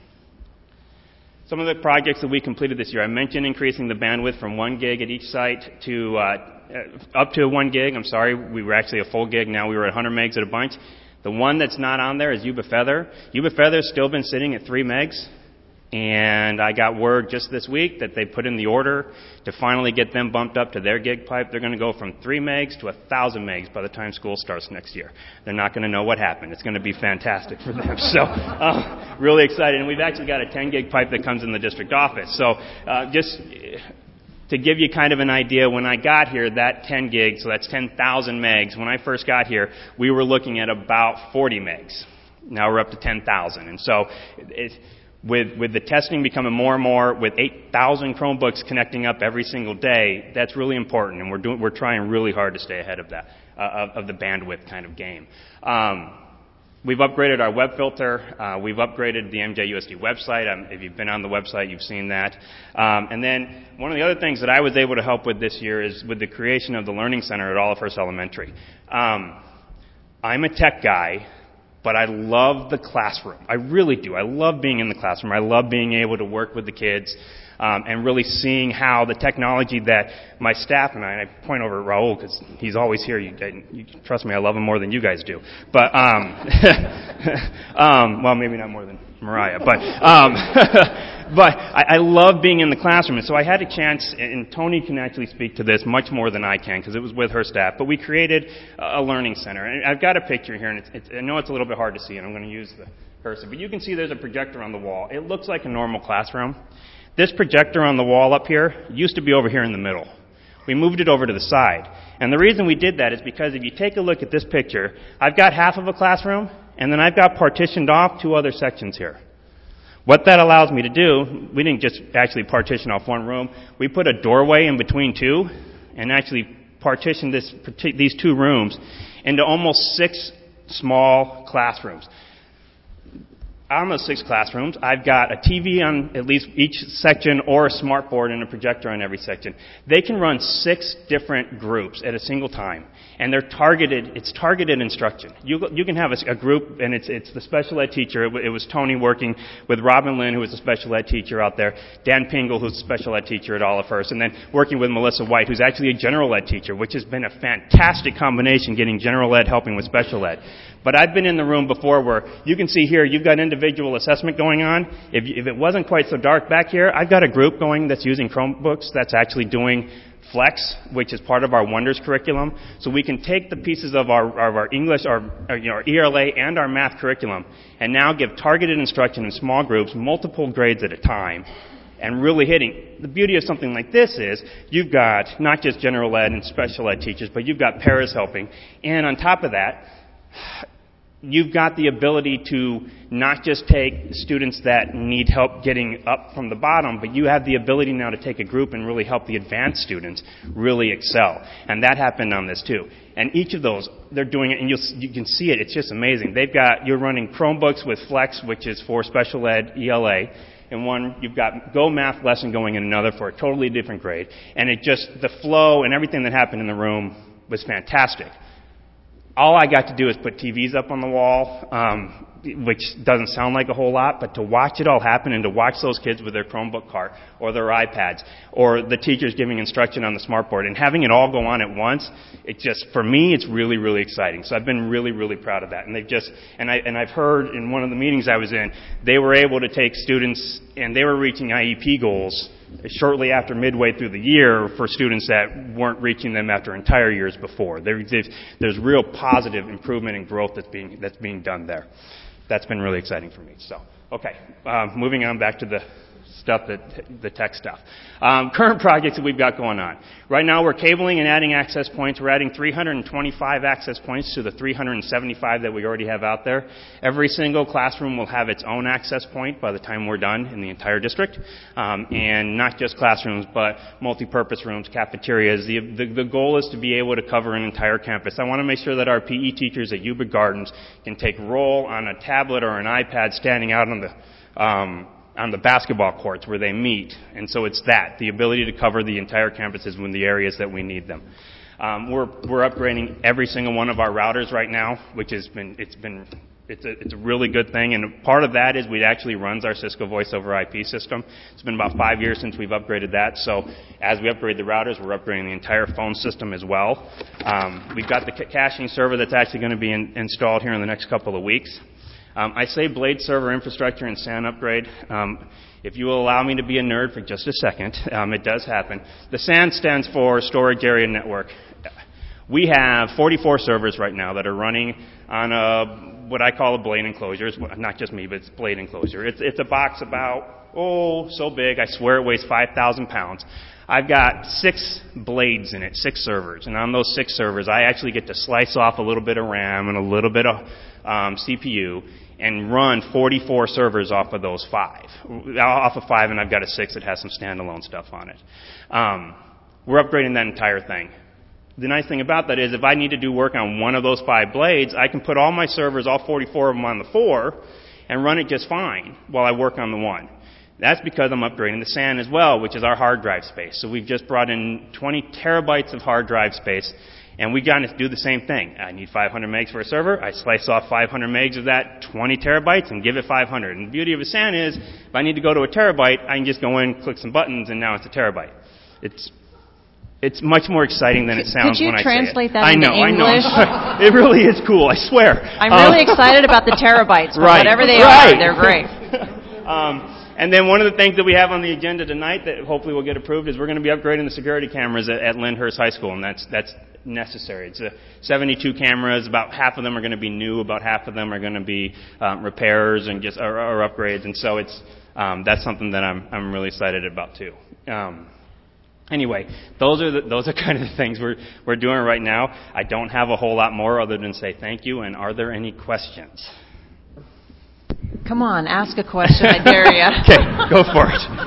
Some of the projects that we completed this year, I mentioned increasing the bandwidth from 1 gig at each site to up to 1 gig. I'm sorry, we were actually a full gig. Now we were at 100 megs at a bunch. The one that's not on there is Yuba Feather. Yuba Feather's still been sitting at 3 megs, and I got word just this week that they put in the order to finally get them bumped up to their gig pipe. They're going to go from 3 megs to 1,000 megs by the time school starts next year. They're not going to know what happened. It's going to be fantastic for them. So really excited. And we've actually got a 10 gig pipe that comes in the district office. So just to give you kind of an idea, when I got here, that 10 gig, so that's 10,000 megs, when I first got here, we were looking at about 40 megs. Now we're up to 10,000. And so with the testing becoming more and more, with 8,000 Chromebooks connecting up every single day, that's really important, and we're trying really hard to stay ahead of that, of the bandwidth kind of game. We've upgraded our web filter. We've upgraded the MJUSD website. If you've been on the website, you've seen that. And then one of the other things that I was able to help with this year is with the creation of the Learning Center at Olive Hurst Elementary. I'm a tech guy, but I love the classroom. I really do. I love being in the classroom. I love being able to work with the kids and really seeing how the technology that my staff and I point over at Raul because he's always here. You trust me, I love him more than you guys do. But, well, maybe not more than Mariah. But I love being in the classroom. And so I had a chance, and Tony can actually speak to this much more than I can because it was with her staff. But we created a learning center. And I've got a picture here, and I know it's a little bit hard to see, and I'm going to use the cursor. But you can see there's a projector on the wall. It looks like a normal classroom. This projector on the wall up here used to be over here in the middle. We moved it over to the side. And the reason we did that is because if you take a look at this picture, I've got half of a classroom, and then I've got partitioned off 2 other sections here. What that allows me to do, we didn't just actually partition off one room. We put a doorway in between 2 and actually partitioned these 2 rooms into almost 6 small classrooms. On those 6 classrooms, I've got a TV on at least each section or a smart board and a projector on every section. They can run 6 different groups at a single time, and it's targeted instruction. You can have a group, and it's the special ed teacher. It was Tony working with Robin Lynn, who was a special ed teacher out there, Dan Pingle, who's a special ed teacher at Olive Hurst, and then working with Melissa White, who's actually a general ed teacher, which has been a fantastic combination, getting general ed helping with special ed. But I've been in the room before where you can see here, you've got individual assessment going on. If it wasn't quite so dark back here, I've got a group going that's using Chromebooks that's actually doing Flex, which is part of our Wonders curriculum. So we can take the pieces of our English, our ELA and our math curriculum and now give targeted instruction in small groups, multiple grades at a time, and really hitting. The beauty of something like this is you've got not just general ed and special ed teachers, but you've got paras helping. And on top of that, you've got the ability to not just take students that need help getting up from the bottom, but you have the ability now to take a group and really help the advanced students really excel. And that happened on this too. And each of those, they're doing it, and you can see it. It's just amazing. You're running Chromebooks with Flex, which is for special ed ELA. In one, you've got Go Math lesson going in another for a totally different grade. And the flow and everything that happened in the room was fantastic. All I got to do is put TVs up on the wall, which doesn't sound like a whole lot, but to watch it all happen and to watch those kids with their Chromebook cart or their iPads or the teachers giving instruction on the smartboard and having it all go on at once, for me, it's really, really exciting. So I've been really, really proud of that. And I've heard in one of the meetings I was in, they were able to take students and they were reaching IEP goals shortly after midway through the year for students that weren't reaching them after entire years before. There's real positive improvement and growth that's being done there. That's been really exciting for me. So, okay, moving on back to the tech stuff. Current projects that we've got going on. Right now we're cabling and adding access points. We're adding 325 access points to the 375 that we already have out there. Every single classroom will have its own access point by the time we're done in the entire district. And not just classrooms, but multi-purpose rooms, cafeterias. The goal is to be able to cover an entire campus. I want to make sure that our PE teachers at Yuba Gardens can take roll on a tablet or an iPad standing out on the basketball courts where they meet. And so it's the ability to cover the entire campuses in the areas that we need them. We're upgrading every single one of our routers right now, which it's a really good thing. And part of that is it actually runs our Cisco Voice over IP system. It's been about 5 years since we've upgraded that. So as we upgrade the routers, we're upgrading the entire phone system as well. We've got the caching server that's actually going to be installed here in the next couple of weeks. I say Blade server infrastructure and SAN upgrade. If you will allow me to be a nerd for just a second, it does happen. The SAN stands for Storage Area Network. We have 44 servers right now that are running on what I call a Blade enclosure. It's not just me, but it's Blade enclosure. It's a box about, so big, I swear it weighs 5,000 pounds. I've got 6 blades in it, 6 servers. And on those 6 servers, I actually get to slice off a little bit of RAM and a little bit of CPU and run 44 servers off of those 5. Off of 5, and I've got a 6 that has some standalone stuff on it. We're upgrading that entire thing. The nice thing about that is if I need to do work on one of those 5 blades, I can put all my servers, all 44 of them on the 4, and run it just fine while I work on the 1. That's because I'm upgrading the SAN as well, which is our hard drive space. So we've just brought in 20 terabytes of hard drive space, and we got to do the same thing. I need 500 megs for a server. I slice off 500 megs of that 20 terabytes and give it 500. And the beauty of a SAN is, if I need to go to a terabyte, I can just go in, click some buttons, and now it's a terabyte. It's much more exciting than it sounds when I say it. Could you translate that into English? I know. It really is cool, I swear. I'm really excited about the terabytes, but whatever they are, they're great. And then one of the things that we have on the agenda tonight that hopefully will get approved is we're going to be upgrading the security cameras at Lyndhurst High School, and that's necessary. It's 72 cameras. About half of them are going to be new. About half of them are going to be repairs and just or upgrades. And so that's something that I'm really excited about too. Anyway, those are kind of the things we're doing right now. I don't have a whole lot more other than say thank you. And are there any questions? Come on, ask a question. I dare you. Okay, go for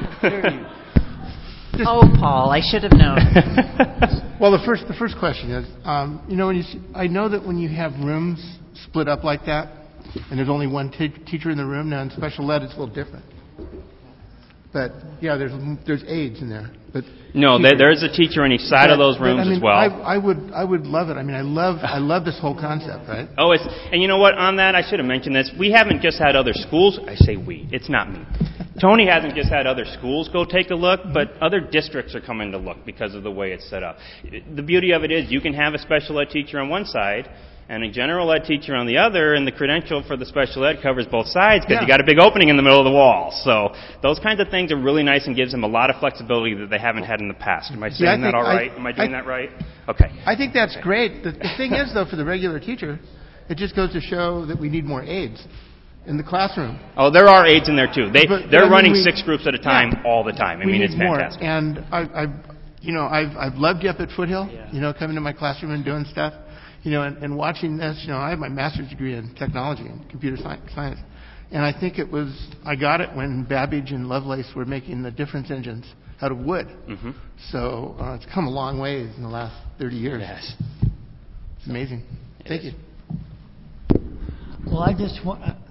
it. Oh, Paul, I should have known. Well, the first question is, I know that when you have rooms split up like that, and there's only one teacher in the room, now in special ed it's a little different. But yeah, there's aides in there. But no, there's a teacher on each side of those rooms as well. I would love it. I mean, I love this whole concept, right? Oh, and you know what? On that, I should have mentioned this. We haven't just had other schools. I say we. It's not me. Tony hasn't just had other schools go take a look, but other districts are coming to look because of the way it's set up. The beauty of it is you can have a special ed teacher on one side and a general ed teacher on the other, and the credential for the special ed covers both sides because you got a big opening in the middle of the wall. So those kinds of things are really nice and gives them a lot of flexibility that they haven't had in the past. Am I saying that all right? Am I doing that right? Okay. I think that's great. The thing is, though, for the regular teacher, it just goes to show that we need more aides in the classroom. Oh, there are aides in there too. They're running 6 groups at a time all the time. I mean, it's fantastic. More. And I've loved you up at Foothill. Coming to my classroom and doing stuff. And watching this, I have my master's degree in technology and computer science. And I think I got it when Babbage and Lovelace were making the difference engines out of wood. Mm-hmm. So it's come a long ways in the last 30 years. Yes. It's amazing. Thank you. Well, I just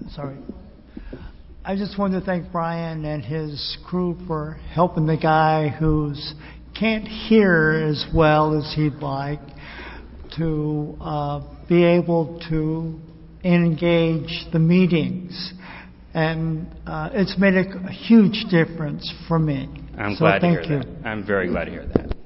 want to thank Brian and his crew for helping the guy who can't hear as well as he'd like to be able to engage the meetings. And it's made a huge difference for me. I'm glad to hear that. I'm very glad to hear that.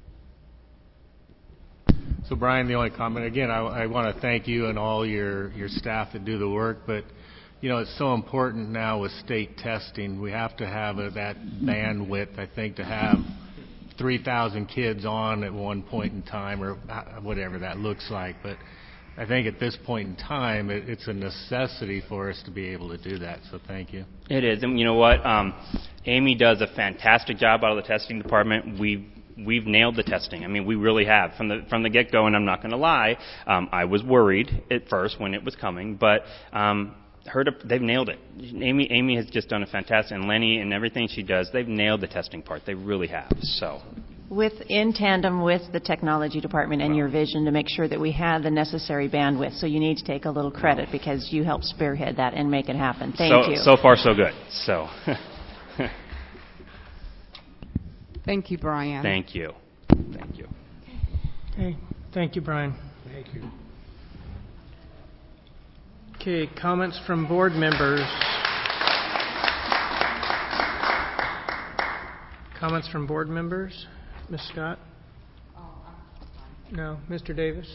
So, Brian, the only comment, again, I want to thank you and all your staff that do the work, but, it's so important now with state testing. We have to have that bandwidth, I think, to have 3,000 kids on at one point in time or whatever that looks like. But I think at this point in time, it's a necessity for us to be able to do that. So thank you. It is. And you know what? Amy does a fantastic job out of the testing department. We've nailed the testing. I mean, we really have. From the get-go, and I'm not going to lie, I was worried at first when it was coming, but they've nailed it. Amy has just done a fantastic, and Lenny and everything she does, they've nailed the testing part. They really have. So, in tandem with the technology department and your vision to make sure that we had the necessary bandwidth. So you need to take a little credit because you helped spearhead that and make it happen. Thank you. So far, so good. So. Thank you, Brian. Thank you. Thank you. Okay. Thank you, Brian. Thank you. Okay, comments from board members. Comments from board members? Ms. Scott? No. Mr. Davis?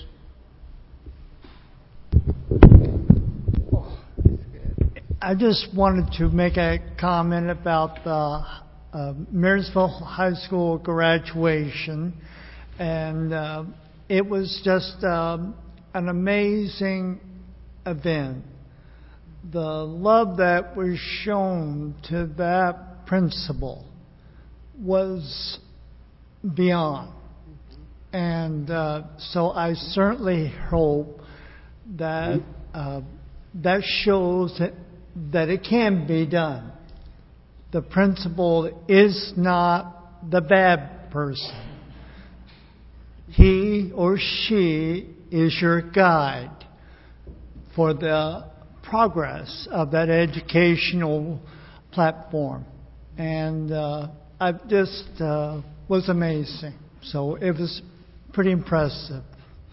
I just wanted to make a comment about the Marysville High School graduation. And it was just an amazing event. The love that was shown to that principal was beyond. And so I certainly hope that that shows that it can be done. The principal is not the bad person. he or she is your guide for the progress of that educational platform. And I just was amazing. So it was pretty impressive.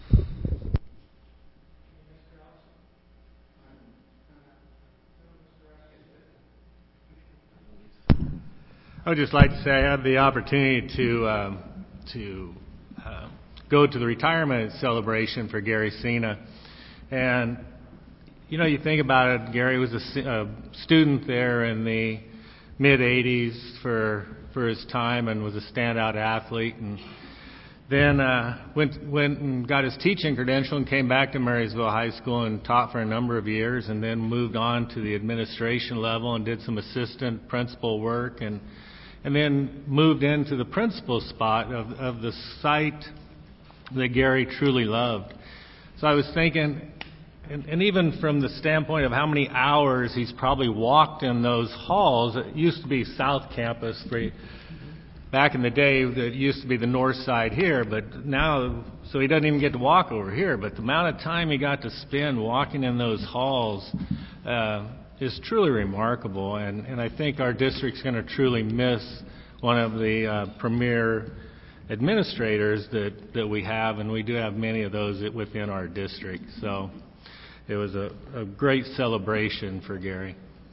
I would just like to say I had the opportunity to go to the retirement celebration for Gary Sena. And, you think about it, Gary was a student there in the mid-'80s for his time and was a standout athlete. And then went and got his teaching credential and came back to Marysville High School and taught for a number of years, and then moved on to the administration level and did some assistant principal work, and then moved into the principal spot of the site that Gary truly loved. So I was thinking, and even from the standpoint of how many hours he's probably walked in those halls. It used to be South Campus. Back in the day, it used to be the north side here, but now, so he doesn't even get to walk over here. But the amount of time he got to spend walking in those halls is truly remarkable, and I think our district's going to truly miss one of the premier administrators that we have, and we do have many of those within our district. So it was a great celebration for Gary.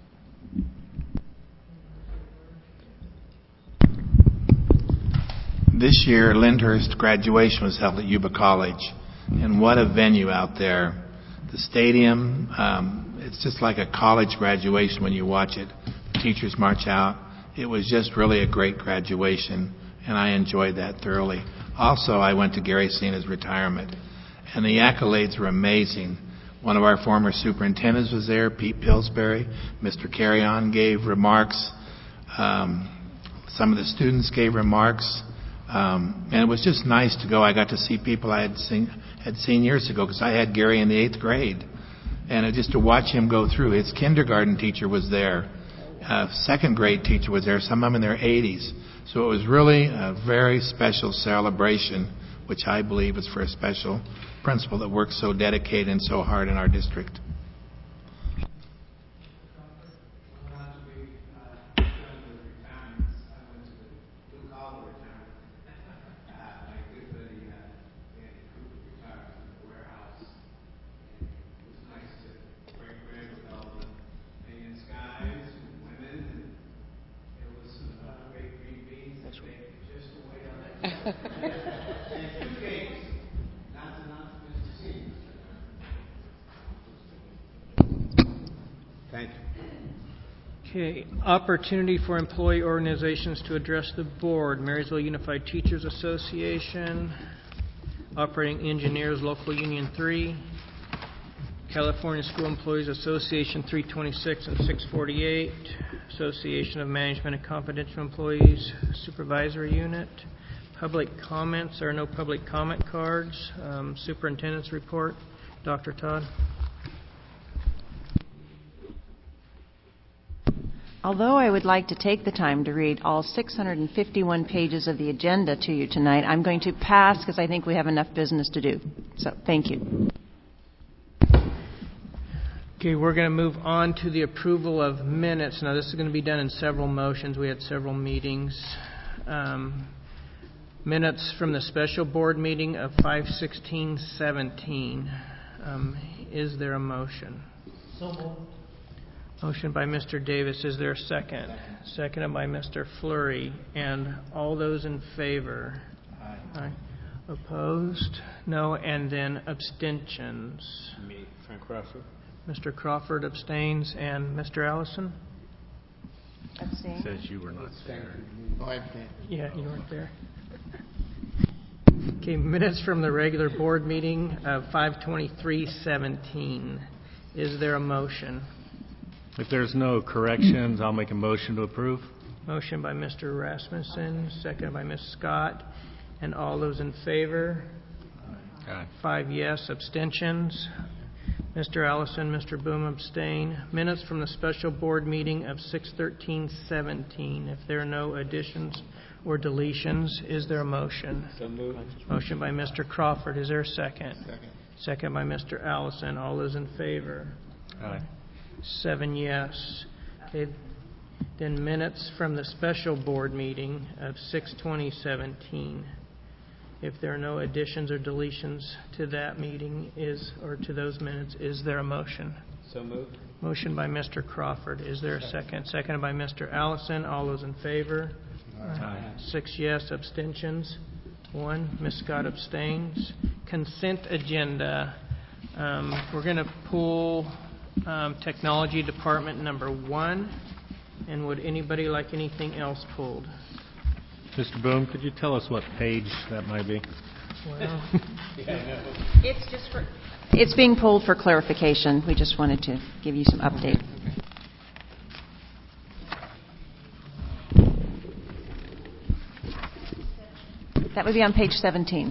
This year, Lyndhurst graduation was held at Yuba College, and what a venue out there. The stadium, it's just like a college graduation when you watch it. The teachers march out. It was just really a great graduation, and I enjoyed that thoroughly. Also, I went to Gary Sena's retirement, and the accolades were amazing. One of our former superintendents was there, Pete Pillsbury. Mr. Carrion gave remarks. Some of the students gave remarks. And it was just nice to go. I got to see people I had seen years ago, because I had Gary in the 8th grade. And just to watch him go through, his kindergarten teacher was there. 2nd grade teacher was there, some of them in their 80s. So it was really a very special celebration, which I believe is for a special principal that works so dedicated and so hard in our district. Thank you. Okay, opportunity for employee organizations to address the board. Marysville Unified Teachers Association, Operating Engineers Local Union 3, California School Employees Association 326 and 648, Association of Management and Confidential Employees Supervisory Unit. Public comments. There are no public comment cards. Superintendent's report. Dr. Todd. Although I would like to take the time to read all 651 pages of the agenda to you tonight, I'm going to pass because I think we have enough business to do. So, thank you. Okay, we're going to move on to the approval of minutes. Now, this is going to be done in several motions. We had several meetings. Minutes from the special board meeting of 5/16/17. Is there a motion? So moved. Motion by Mr. Davis. Is there a second? Seconded by Mr. Fleury. And all those in favor? Aye. Opposed? No. And then abstentions. Me, Frank Crawford. Mr. Crawford abstains. And Mr. Allison? Abstain. Says you were not there. Oh, I abstain. Yeah, you weren't there. Okay, minutes from the regular board meeting of 5/23/17. Is there a motion? If there's no corrections, I'll make a motion to approve. Motion by Mr. Rasmussen, seconded by Ms. Scott. And all those in favor? Aye. 5 yes, abstentions. Mr. Allison, Mr. Boom abstain. Minutes from the special board meeting of 6/13/17. If there are no additions or deletions, is there a motion? So moved. Motion by Mr. Crawford. Is there a second? Second. Second by Mr. Allison. All those in favor? Aye. 7 yes. Okay. Then minutes from the special board meeting of 6/20/17. If there are no additions or deletions to that meeting or to those minutes, is there a motion? So moved. Motion by Mr. Crawford. Is there a second? Seconded by Mr. Allison. All those in favor? Aye. 6 yes. Abstentions? 1. Ms. Scott abstains. Consent agenda. We're going to pull Technology Department number 1. And would anybody like anything else pulled? Mr. Boom, could you tell us what page that might be? Well, It's being pulled for clarification. We just wanted to give you some update. That would be on page 17.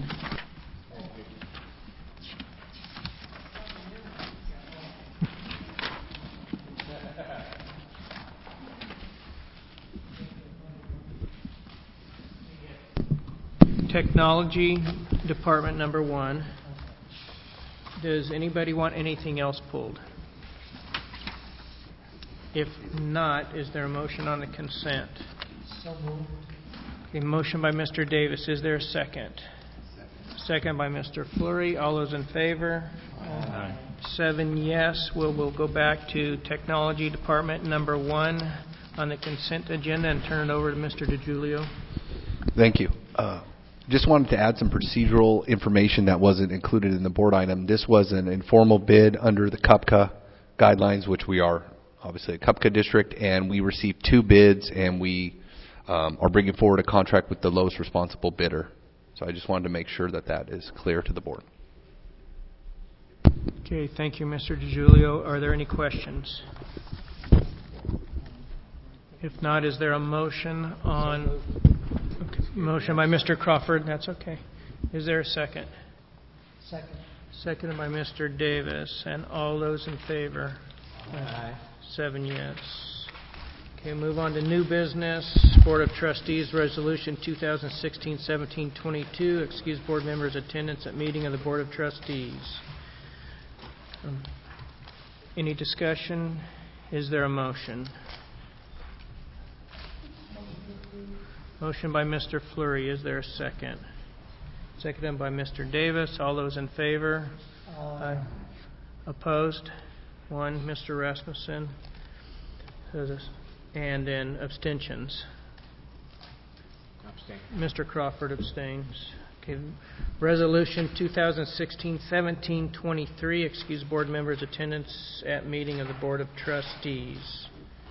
Technology Department number 1. Does anybody want anything else pulled? If not, is there a motion on the consent? So moved. Okay, motion by Mr. Davis. Is there a second? Second by Mr. Fleury. All those in favor? Aye. 7 yes. We'll go back to Technology Department number 1 on the consent agenda and turn it over to Mr. DiGiulio. Thank you. Just wanted to add some procedural information that wasn't included in the board item. This was an informal bid under the CUPCA guidelines, which we are obviously a CUPCA district, and we received 2 bids, and we are bringing forward a contract with the lowest responsible bidder. So I just wanted to make sure that that is clear to the board. Okay, thank you, Mr. DiGiulio. Are there any questions? If not, is there a motion on... Okay. Motion by Mr. Crawford. That's okay. Is there a second? Second. Seconded by Mr. Davis. And all those in favor? Aye. 7 yes. Okay, move on to new business. Board of Trustees Resolution 2016-17-22. Excuse board members' attendance at meeting of the Board of Trustees. Any discussion? Is there a motion? Motion by Mr. Fleury. Is there a second? Seconded by Mr. Davis. All those in favor? Aye. Opposed? 1. Mr. Rasmussen. And then abstentions. Abstain. Mr. Crawford abstains. Okay. Resolution 2016-17-23. Excuse board members' attendance at meeting of the Board of Trustees.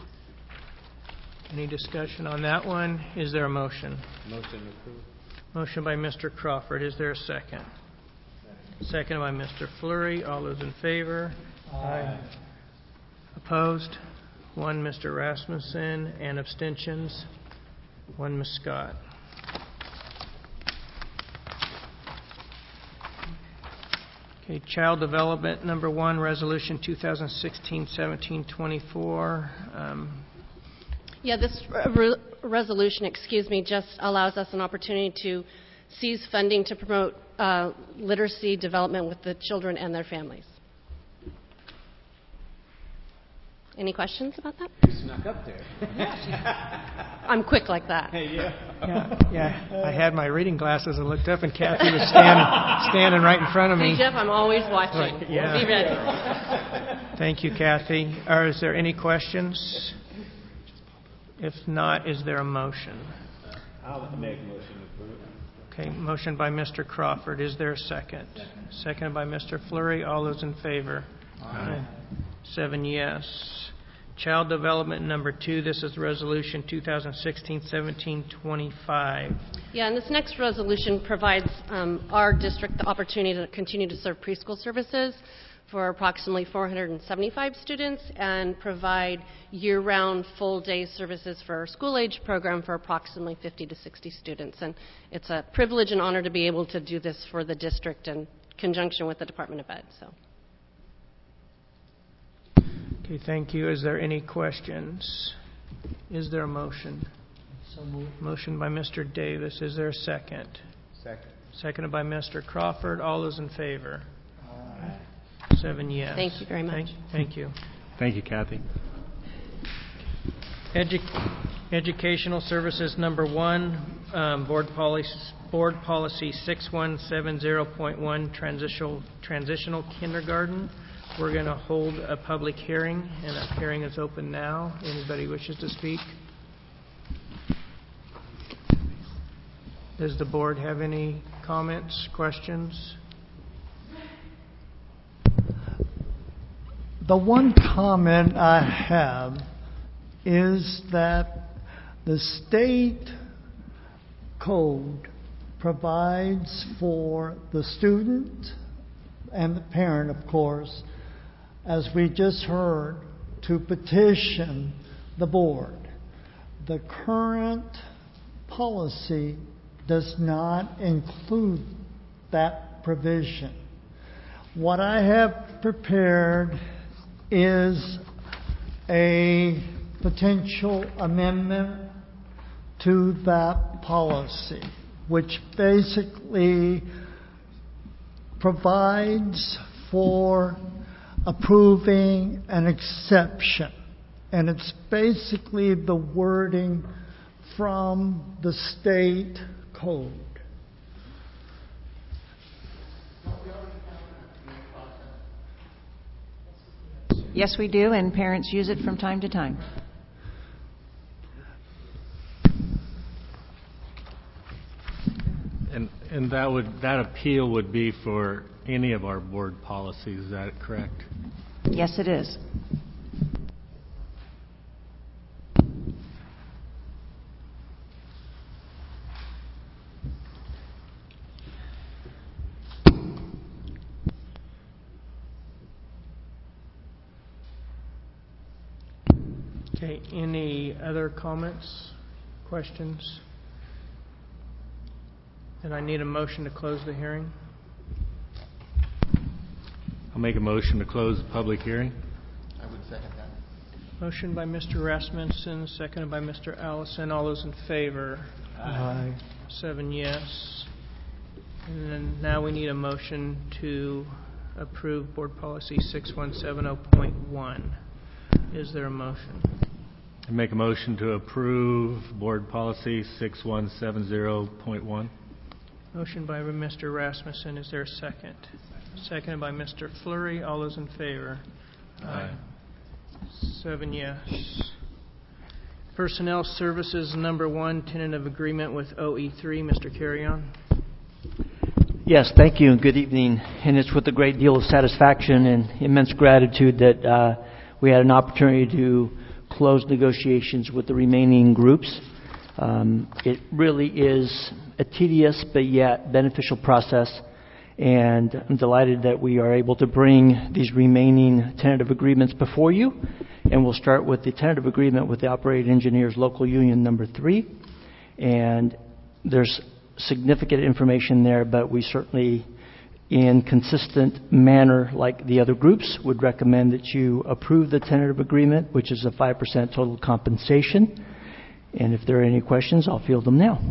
Any discussion on that one? Is there a motion? Motion approved. Motion by Mr. Crawford. Is there a second? Second by Mr. Fleury. All those in favor? Aye. Opposed? 1. Mr. Rasmussen. And abstentions? 1. Ms. Scott. Okay, Child Development number 1, Resolution 2016-17-24. Yeah, this resolution, just allows us an opportunity to seize funding to promote literacy development with the children and their families. Any questions about that? You snuck up there. I'm quick like that. Hey, yeah. Yeah. I had my reading glasses and looked up, and Kathy was standing right in front of me. Hey, Jeff, I'm always watching. Yeah. Be ready. Thank you, Kathy. Is there any questions? If not, is there a motion? I'll make a motion to approve. Okay, motion by Mr. Crawford. Is there a second? Second by Mr. Fleury. All those in favor? Aye. 7 yes. Child Development number 2. This is Resolution 2016-17-25. Yeah, and this next resolution provides our district the opportunity to continue to serve preschool services for approximately 475 students and provide year-round full-day services for our school-age program for approximately 50 to 60 students. And it's a privilege and honor to be able to do this for the district in conjunction with the Department of Ed. So. Okay, thank you. Is there any questions? Is there a motion? So moved. Motion by Mr. Davis. Is there a second? Second. Seconded by Mr. Crawford. All those in favor? 7 yes. Thank you very much. Thank you. Thank you, Kathy. Educational Services number 1, Board Policy 6170.1, Transitional Kindergarten. We're going to hold a public hearing, and that hearing is open now. Anybody wishes to speak? Does the board have any comments, questions? The one comment I have is that the state code provides for the student and the parent, of course, as we just heard, to petition the board. The current policy does not include that provision. What I have prepared is a potential amendment to that policy, which basically provides for approving an exception. And it's basically the wording from the state code. Yes, we do, and parents use it from time to time. And that appeal would be for any of our board policies, is that correct? Yes, it is. Okay, any other comments, questions? Then I need a motion to close the hearing. I'll make a motion to close the public hearing. I would second that. Motion by Mr. Rasmussen, seconded by Mr. Allison. All those in favor? Aye. 7 yes. And then now we need a motion to approve Board Policy 6170.1. Is there a motion? I make a motion to approve Board Policy 6170.1. Motion by Mr. Rasmussen. Is there a second? Seconded by Mr. Fleury. All those in favor? Aye. 7 yes. Personnel Services number 1, tentative agreement with OE3. Mr. Carrion. Yes, thank you and good evening. And it's with a great deal of satisfaction and immense gratitude that we had an opportunity to close negotiations with the remaining groups. It really is a tedious but yet beneficial process, and I'm delighted that we are able to bring these remaining tentative agreements before you. And we'll start with the tentative agreement with the Operating Engineers Local Union number 3. And there's significant information there, but we certainly, in consistent manner like the other groups, would recommend that you approve the tentative agreement, which is a 5% total compensation. And if there are any questions, I'll field them now.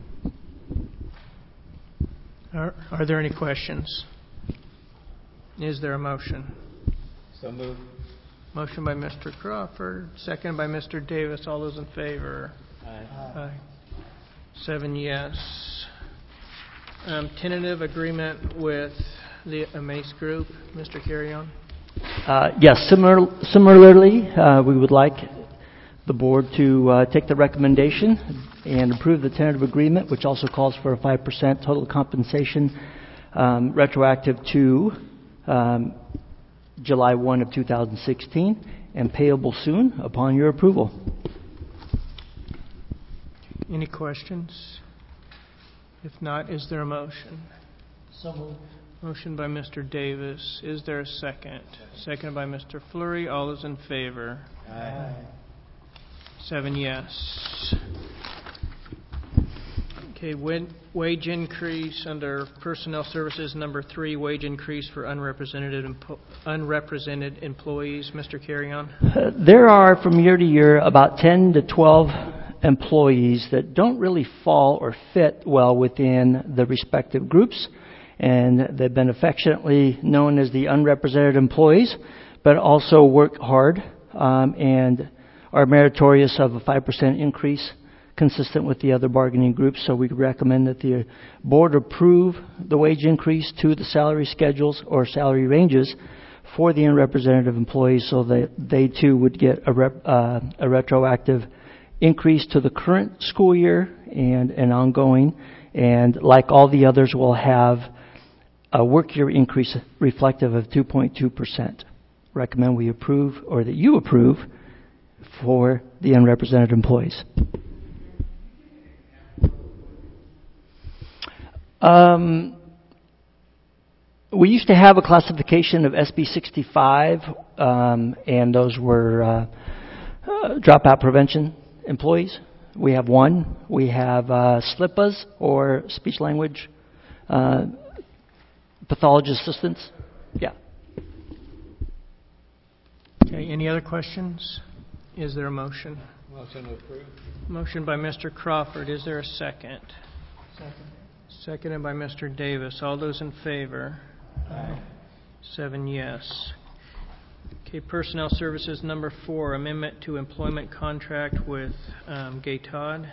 Are there any questions? Is there a motion? So moved. Motion by Mr. Crawford, second by Mr. Davis. All those in favor? Aye. 7 yes. Tentative agreement with the AMACE group. Mr. Carrion. Yes, similarly, we would like the board to take the recommendation and approve the tentative agreement, which also calls for a 5% total compensation retroactive to July 1 of 2016 and payable soon upon your approval. Any questions? If not, is there a motion? So moved. Motion by Mr. Davis. Is there a second? Second by Mr. Fleury. All those in favor? Aye. 7 yes. Okay, wage increase under Personnel Services number 3, wage increase for unrepresented employees. Mr. Carrion. There are, from year to year, about 10 to 12 employees that don't really fall or fit well within the respective groups, and they've been affectionately known as the unrepresented employees, but also work hard and are meritorious of a 5% increase consistent with the other bargaining groups. So we recommend that the board approve the wage increase to the salary schedules or salary ranges for the unrepresented employees, so that they too would get a retroactive increase to the current school year and an ongoing, and like all the others will have a work year increase reflective of 2.2%. Recommend we approve, or that you approve, for the unrepresented employees. We used to have a classification of SB 65, and those were dropout prevention employees. We have one. We have SLPAs, or speech language pathologist assistants. Yeah. Okay, any other questions? Is there a motion? Motion to approve. Motion by Mr. Crawford. Is there a second? Second. Seconded by Mr. Davis. All those in favor? Aye. 7 yes. Okay, Personnel Services number 4, amendment to employment contract with Gay Todd.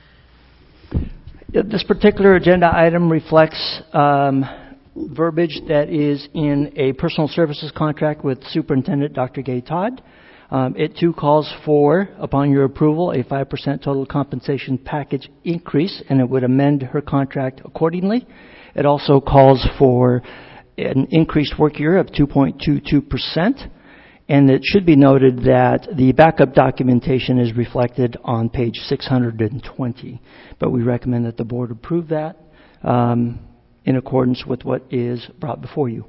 This particular agenda item reflects verbiage that is in a personal services contract with Superintendent Dr. Gay Todd. It too calls for, upon your approval, a 5% total compensation package increase, and it would amend her contract accordingly. It also calls for an increased work year of 2.22%, and it should be noted that the backup documentation is reflected on page 620, but we recommend that the board approve that in accordance with what is brought before you.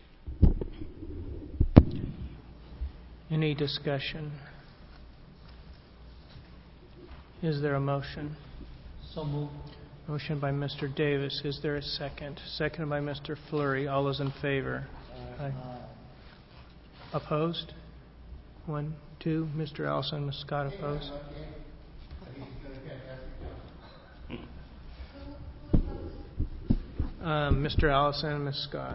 Any discussion? Is there a motion? So moved. Motion by Mr. Davis. Is there a second? Seconded by Mr. Fleury. All those in favor? Aye. Opposed? 1, 2. Mr. Allison, Ms. Scott opposed. Mr. Allison and Ms. Scott.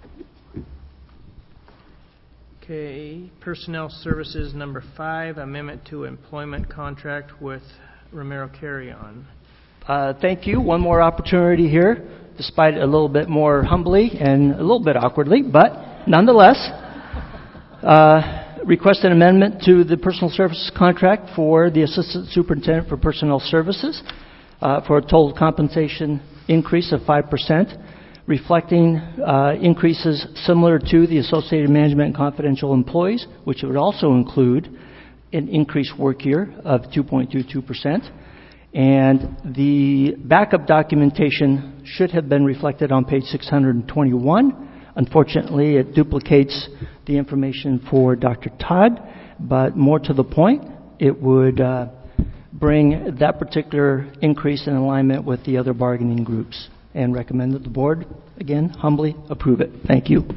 Okay, Personnel Services number 5, amendment to employment contract with Romero Carrion. Thank you. One more opportunity here, despite a little bit more humbly and a little bit awkwardly, but nonetheless, request an amendment to the personal services contract for the Assistant Superintendent for Personnel Services for a total compensation increase of 5%, reflecting increases similar to the Associated Management and Confidential Employees, which would also include an increased work year of 2.22%. And the backup documentation should have been reflected on page 621. Unfortunately, it duplicates the information for Dr. Todd, but more to the point, it would bring that particular increase in alignment with the other bargaining groups, and recommend that the board, again, humbly approve it. Thank you.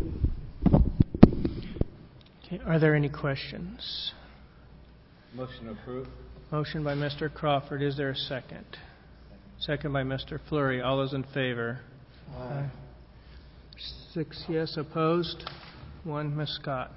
Okay, are there any questions? Motion approved. Motion by Mr. Crawford. Is there a second? Second by Mr. Fleury. All those in favor? Aye. 6 yes, opposed. 1, Ms. Scott.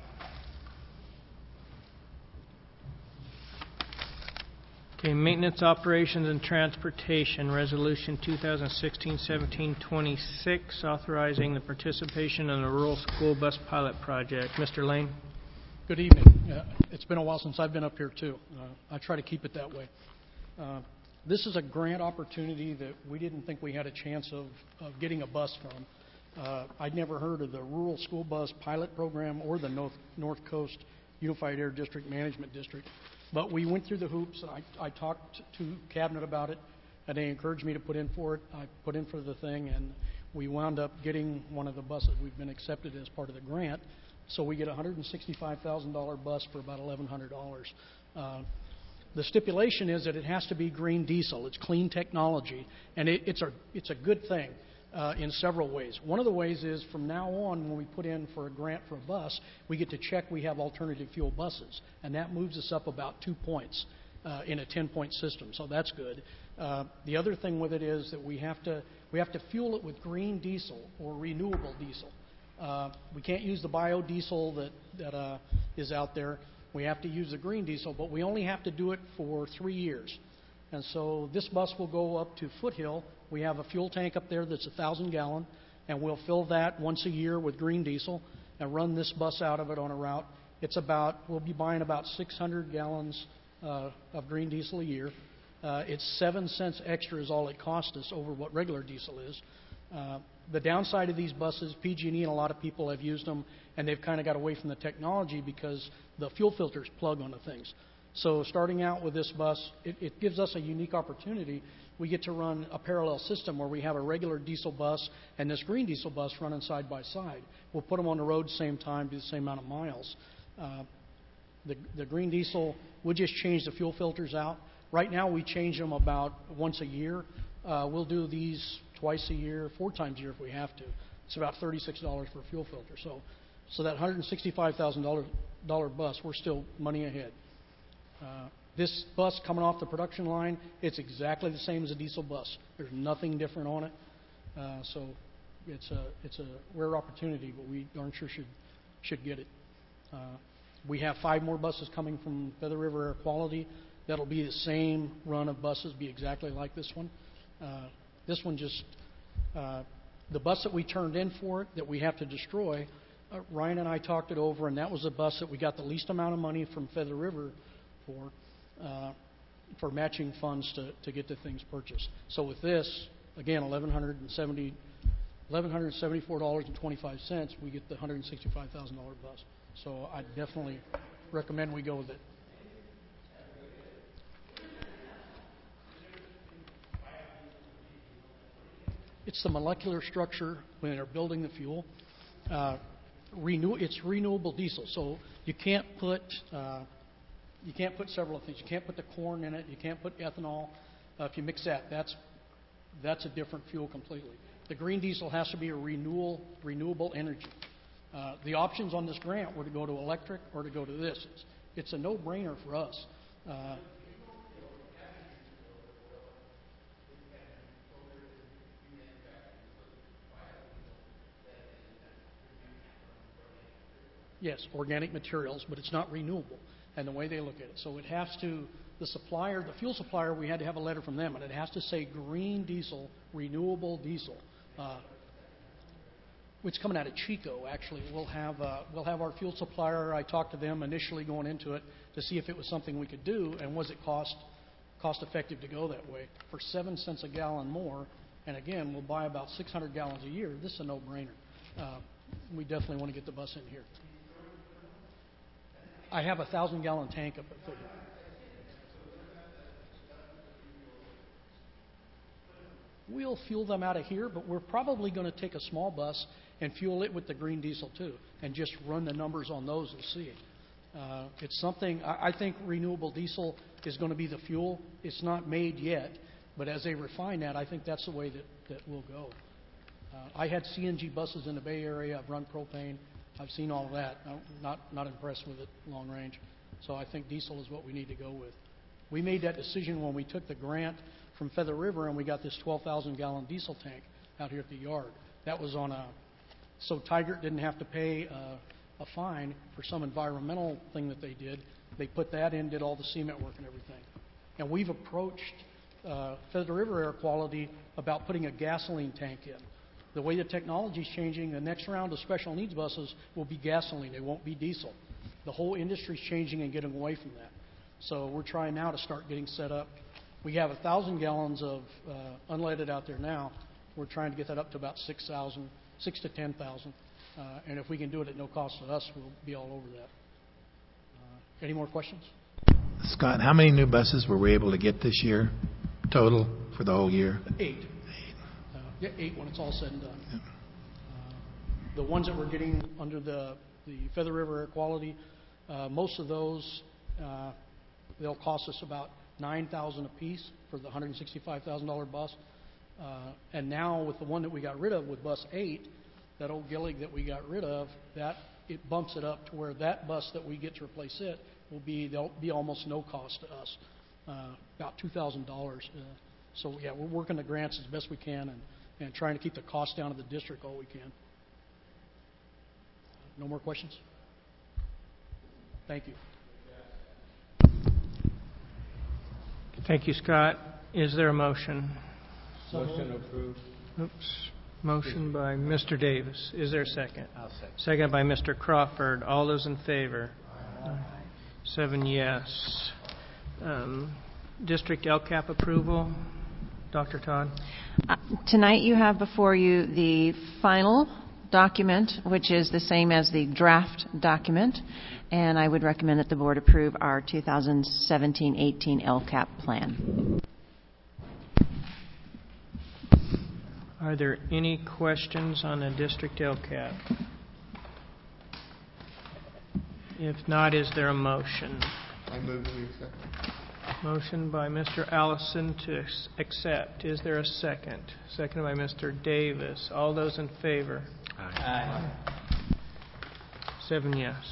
Okay, Maintenance, Operations, and Transportation, Resolution 2016-17-26, authorizing the participation in the Rural School Bus Pilot Project. Mr. Lane. Good evening. It's been a while since I've been up here, too. I try to keep it that way. This is a grant opportunity that we didn't think we had a chance of getting a bus from. I'd never heard of the Rural School Bus Pilot Program or the North Coast Unified Air District Management District. But we went through the hoops. I talked to Cabinet about it, and they encouraged me to put in for it. I put in for the thing, and we wound up getting one of the buses. We've been accepted as part of the grant. So we get a $165,000 bus for about $1,100. The stipulation is that it has to be green diesel. It's clean technology, and it's a good thing in several ways. One of the ways is from now on, when we put in for a grant for a bus, we get to check we have alternative fuel buses, and that moves us up about 2 points in a 10-point system. So that's good. The other thing with it is that we have to fuel it with green diesel or renewable diesel. We can't use the biodiesel that is out there. We have to use the green diesel, but we only have to do it for 3 years. And so this bus will go up to Foothill. We have a fuel tank up there that's 1,000 gallon, and we'll fill that once a year with green diesel and run this bus out of it on a route. We'll be buying about 600 gallons of green diesel a year. It's 7 cents extra is all it costs us over what regular diesel is. The downside of these buses, PG&E and a lot of people have used them, and they've kind of got away from the technology because the fuel filters plug onto things. So starting out with this bus, it gives us a unique opportunity. We get to run a parallel system where we have a regular diesel bus and this green diesel bus running side by side. We'll put them on the road same time, do the same amount of miles. The green diesel, we'll just change the fuel filters out. Right now we change them about once a year. We'll do these twice a year, 4 times a year if we have to. It's about $36 for a fuel filter. So that $165,000 bus, we're still money ahead. This bus coming off the production line, it's exactly the same as a diesel bus. There's nothing different on it. So it's a rare opportunity, but we darn sure should get it. We have 5 more buses coming from Feather River Air Quality. That'll be the same run of buses, be exactly like this one. This one the bus that we turned in for it, that we have to destroy, Ryan and I talked it over, and that was the bus that we got the least amount of money from Feather River for matching funds to get the things purchased. So with this, again, $1,174.25, we get the $165,000 bus. So I definitely recommend we go with it. It's the molecular structure when they're building the fuel. It's renewable diesel, so you can't put several things. You can't put the corn in it. You can't put ethanol. If you mix that's a different fuel completely. The green diesel has to be a renewable energy. The options on this grant were to go to electric or to go to this. It's a no-brainer for us. Yes, organic materials, but it's not renewable, and the way they look at it. So it has to, the fuel supplier, we had to have a letter from them, and it has to say green diesel, renewable diesel. It's coming out of Chico, actually. We'll have our fuel supplier. I talked to them initially going into it to see if it was something we could do, and was it cost effective to go that way. For 7 cents a gallon more, and again, we'll buy about 600 gallons a year. This is a no-brainer. We definitely want to get the bus in here. I have a 1,000-gallon tank up at Foothill. We'll fuel them out of here, but we're probably going to take a small bus and fuel it with the green diesel too, and just run the numbers on those and see. It's something, I think renewable diesel is going to be the fuel. It's not made yet, but as they refine that, I think that's the way that we'll go. I had CNG buses in the Bay Area. I've run propane. I've seen all of that. I'm not impressed with it long range. So I think diesel is what we need to go with. We made that decision when we took the grant from Feather River and we got this 12,000-gallon diesel tank out here at the yard. That was so Tigert didn't have to pay a fine for some environmental thing that they did. They put that in, did all the cement work and everything. And we've approached Feather River Air Quality about putting a gasoline tank in. The way the technology is changing, the next round of special needs buses will be gasoline. They won't be diesel. The whole industry is changing and getting away from that. So we're trying now to start getting set up. We have 1,000 gallons of unleaded out there now. We're trying to get that up to about 6,000, 6,000 to 10,000. And if we can do it at no cost to us, we'll be all over that. Any more questions? Scott, how many new buses were we able to get this year total for the whole year? 8. 8 when it's all said and done. Yeah. The ones that we're getting under the Feather River Air Quality, most of those, They'll cost us about $9,000 apiece for the $165,000 bus. And now with the one that we got rid of with bus 8, that old Gillig that we got rid of, that it bumps it up to where that bus that we get to replace it there'll be almost no cost to us, about $2,000. So yeah, we're working the grants as best we can and trying to keep the cost down of the district all we can. No more questions? Thank you. Thank you, Scott. Is there a motion? Motion approved. Oops. Motion by Mr. Davis. Is there a second? I'll second. Second by Mr. Crawford. All those in favor? Aye. 7 yes. District LCAP approval. Dr. Todd? Tonight you have before you the final document, which is the same as the draft document, and I would recommend that the board approve our 2017-18 LCAP plan. Are there any questions on the district LCAP? If not, is there a motion? I move that we accept. Motion by Mr. Allison to accept. Is there a second? Second by Mr. Davis. All those in favor? Aye. 7 yes.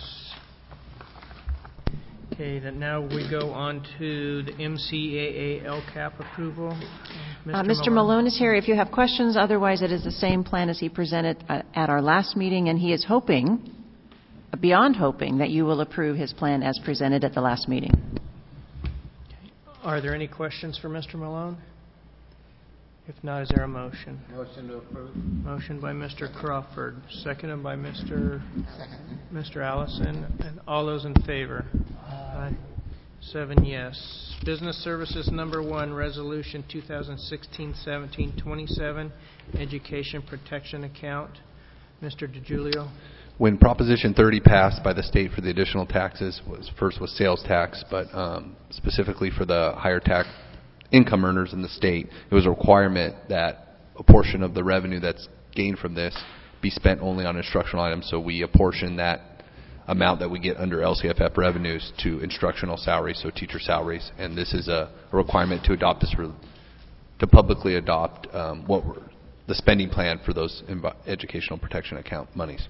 Okay, then now we go on to the MCAA LCAP approval. Mr. Malone is here if you have questions. Otherwise, it is the same plan as he presented at our last meeting, and he is hoping, beyond hoping, that you will approve his plan as presented at the last meeting. Are there any questions for Mr. Malone? If not, is there a motion? Motion to approve. Motion by Mr. Crawford, seconded by Mr. Allison, and all those in favor? Aye. 7 yes. Business Services Number 1, Resolution 2016-17-27, Education Protection Account. Mr. DiGiulio. When Proposition 30 passed by the state for the additional taxes, first was sales tax, but specifically for the higher tax income earners in the state, it was a requirement that a portion of the revenue that's gained from this be spent only on instructional items. So we apportion that amount that we get under LCFF revenues to instructional salaries, so teacher salaries. And this is a requirement to adopt this, to publicly adopt the spending plan for those educational protection account monies.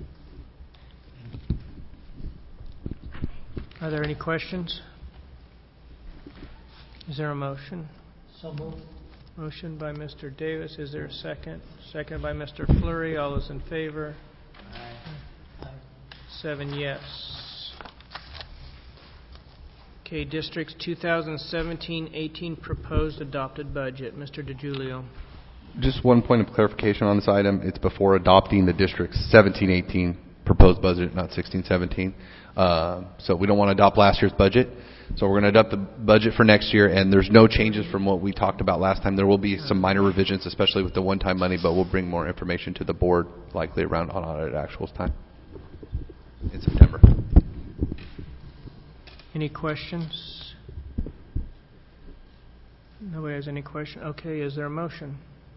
Are there any questions? Is there a motion? So moved. Motion by Mr. Davis. Is there a second? Second by Mr. Fleury. All those in favor? Aye. 7 yes. Okay, District's 2017-18 proposed adopted budget. Mr. DiGiulio. Just one point of clarification on this item. It's before adopting the district's 17-18 proposed budget, not 16-17. So we don't want to adopt last year's budget. So we're going to adopt the budget for next year, and there's no changes from what we talked about last time. There will be some minor revisions, especially with the one-time money, but we'll bring more information to the board, likely around unaudited actuals time in September. Any questions? Nobody has any question? Okay, is there a motion?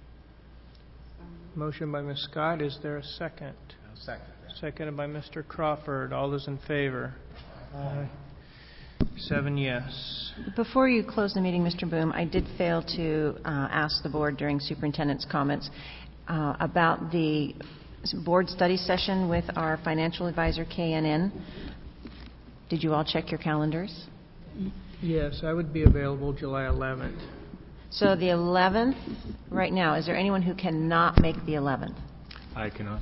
Motion by Ms. Scott. Is there a second? I'll second that. Seconded by Mr. Crawford. All those in favor? Aye. 7 yes. Before you close the meeting, Mr. Boom, I did fail to ask the board during superintendent's comments about the board study session with our financial advisor, KNN. Did you all check your calendars? Yes, I would be available July 11th. So the 11th, right now, is there anyone who cannot make the 11th? I cannot.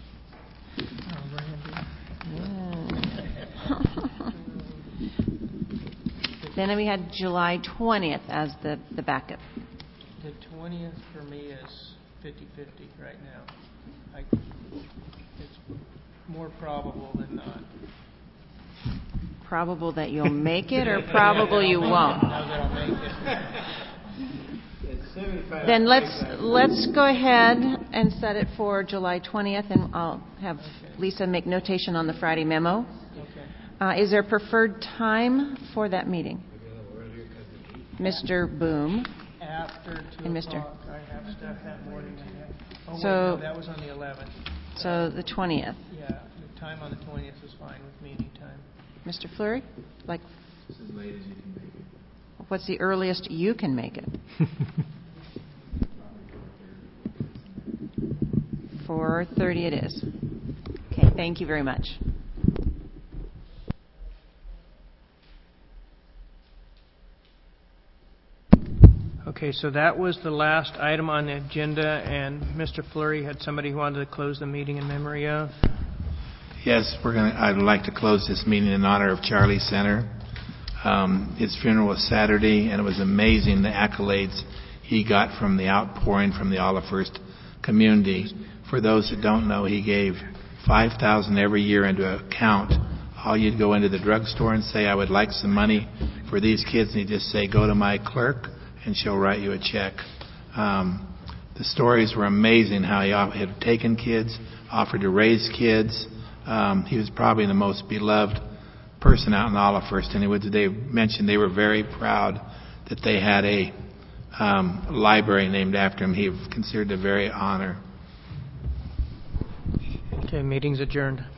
Then we had July 20th as the backup. The 20th for me is 50-50 right now. It's more probable than not. Probable that you'll make it, or probable you won't? No, that I'll make it. Then let's go ahead and set it for July 20th, and I'll have Lisa make notation on the Friday memo. Okay. Is there a preferred time for that meeting? Mr. Boom. After 2 and Mr. o'clock. I have stuff that morning. Oh, So, wait, no, that was on the 11th. So the 20th. Yeah, the time on the 20th is fine with me anytime. Mr. Fleury? Like It's as late as you can make it. What's the earliest you can make it? 4:30 it is. Okay, thank you very much. Okay, so that was the last item on the agenda, and Mr. Fleury had somebody who wanted to close the meeting in memory of. Yes, I'd like to close this meeting in honor of Charlie Center. His funeral was Saturday, and it was amazing the accolades he got from the outpouring from the Olive First community. For those that don't know, he gave $5,000 every year into an account. All you'd go into the drugstore and say, I would like some money for these kids, and he'd just say, go to my clerk, and she'll write you a check. The stories were amazing, how he had taken kids, offered to raise kids. He was probably the most beloved person out in Olive First, and they mentioned they were very proud that they had a library named after him. He considered it a very honor. Okay, meeting's adjourned.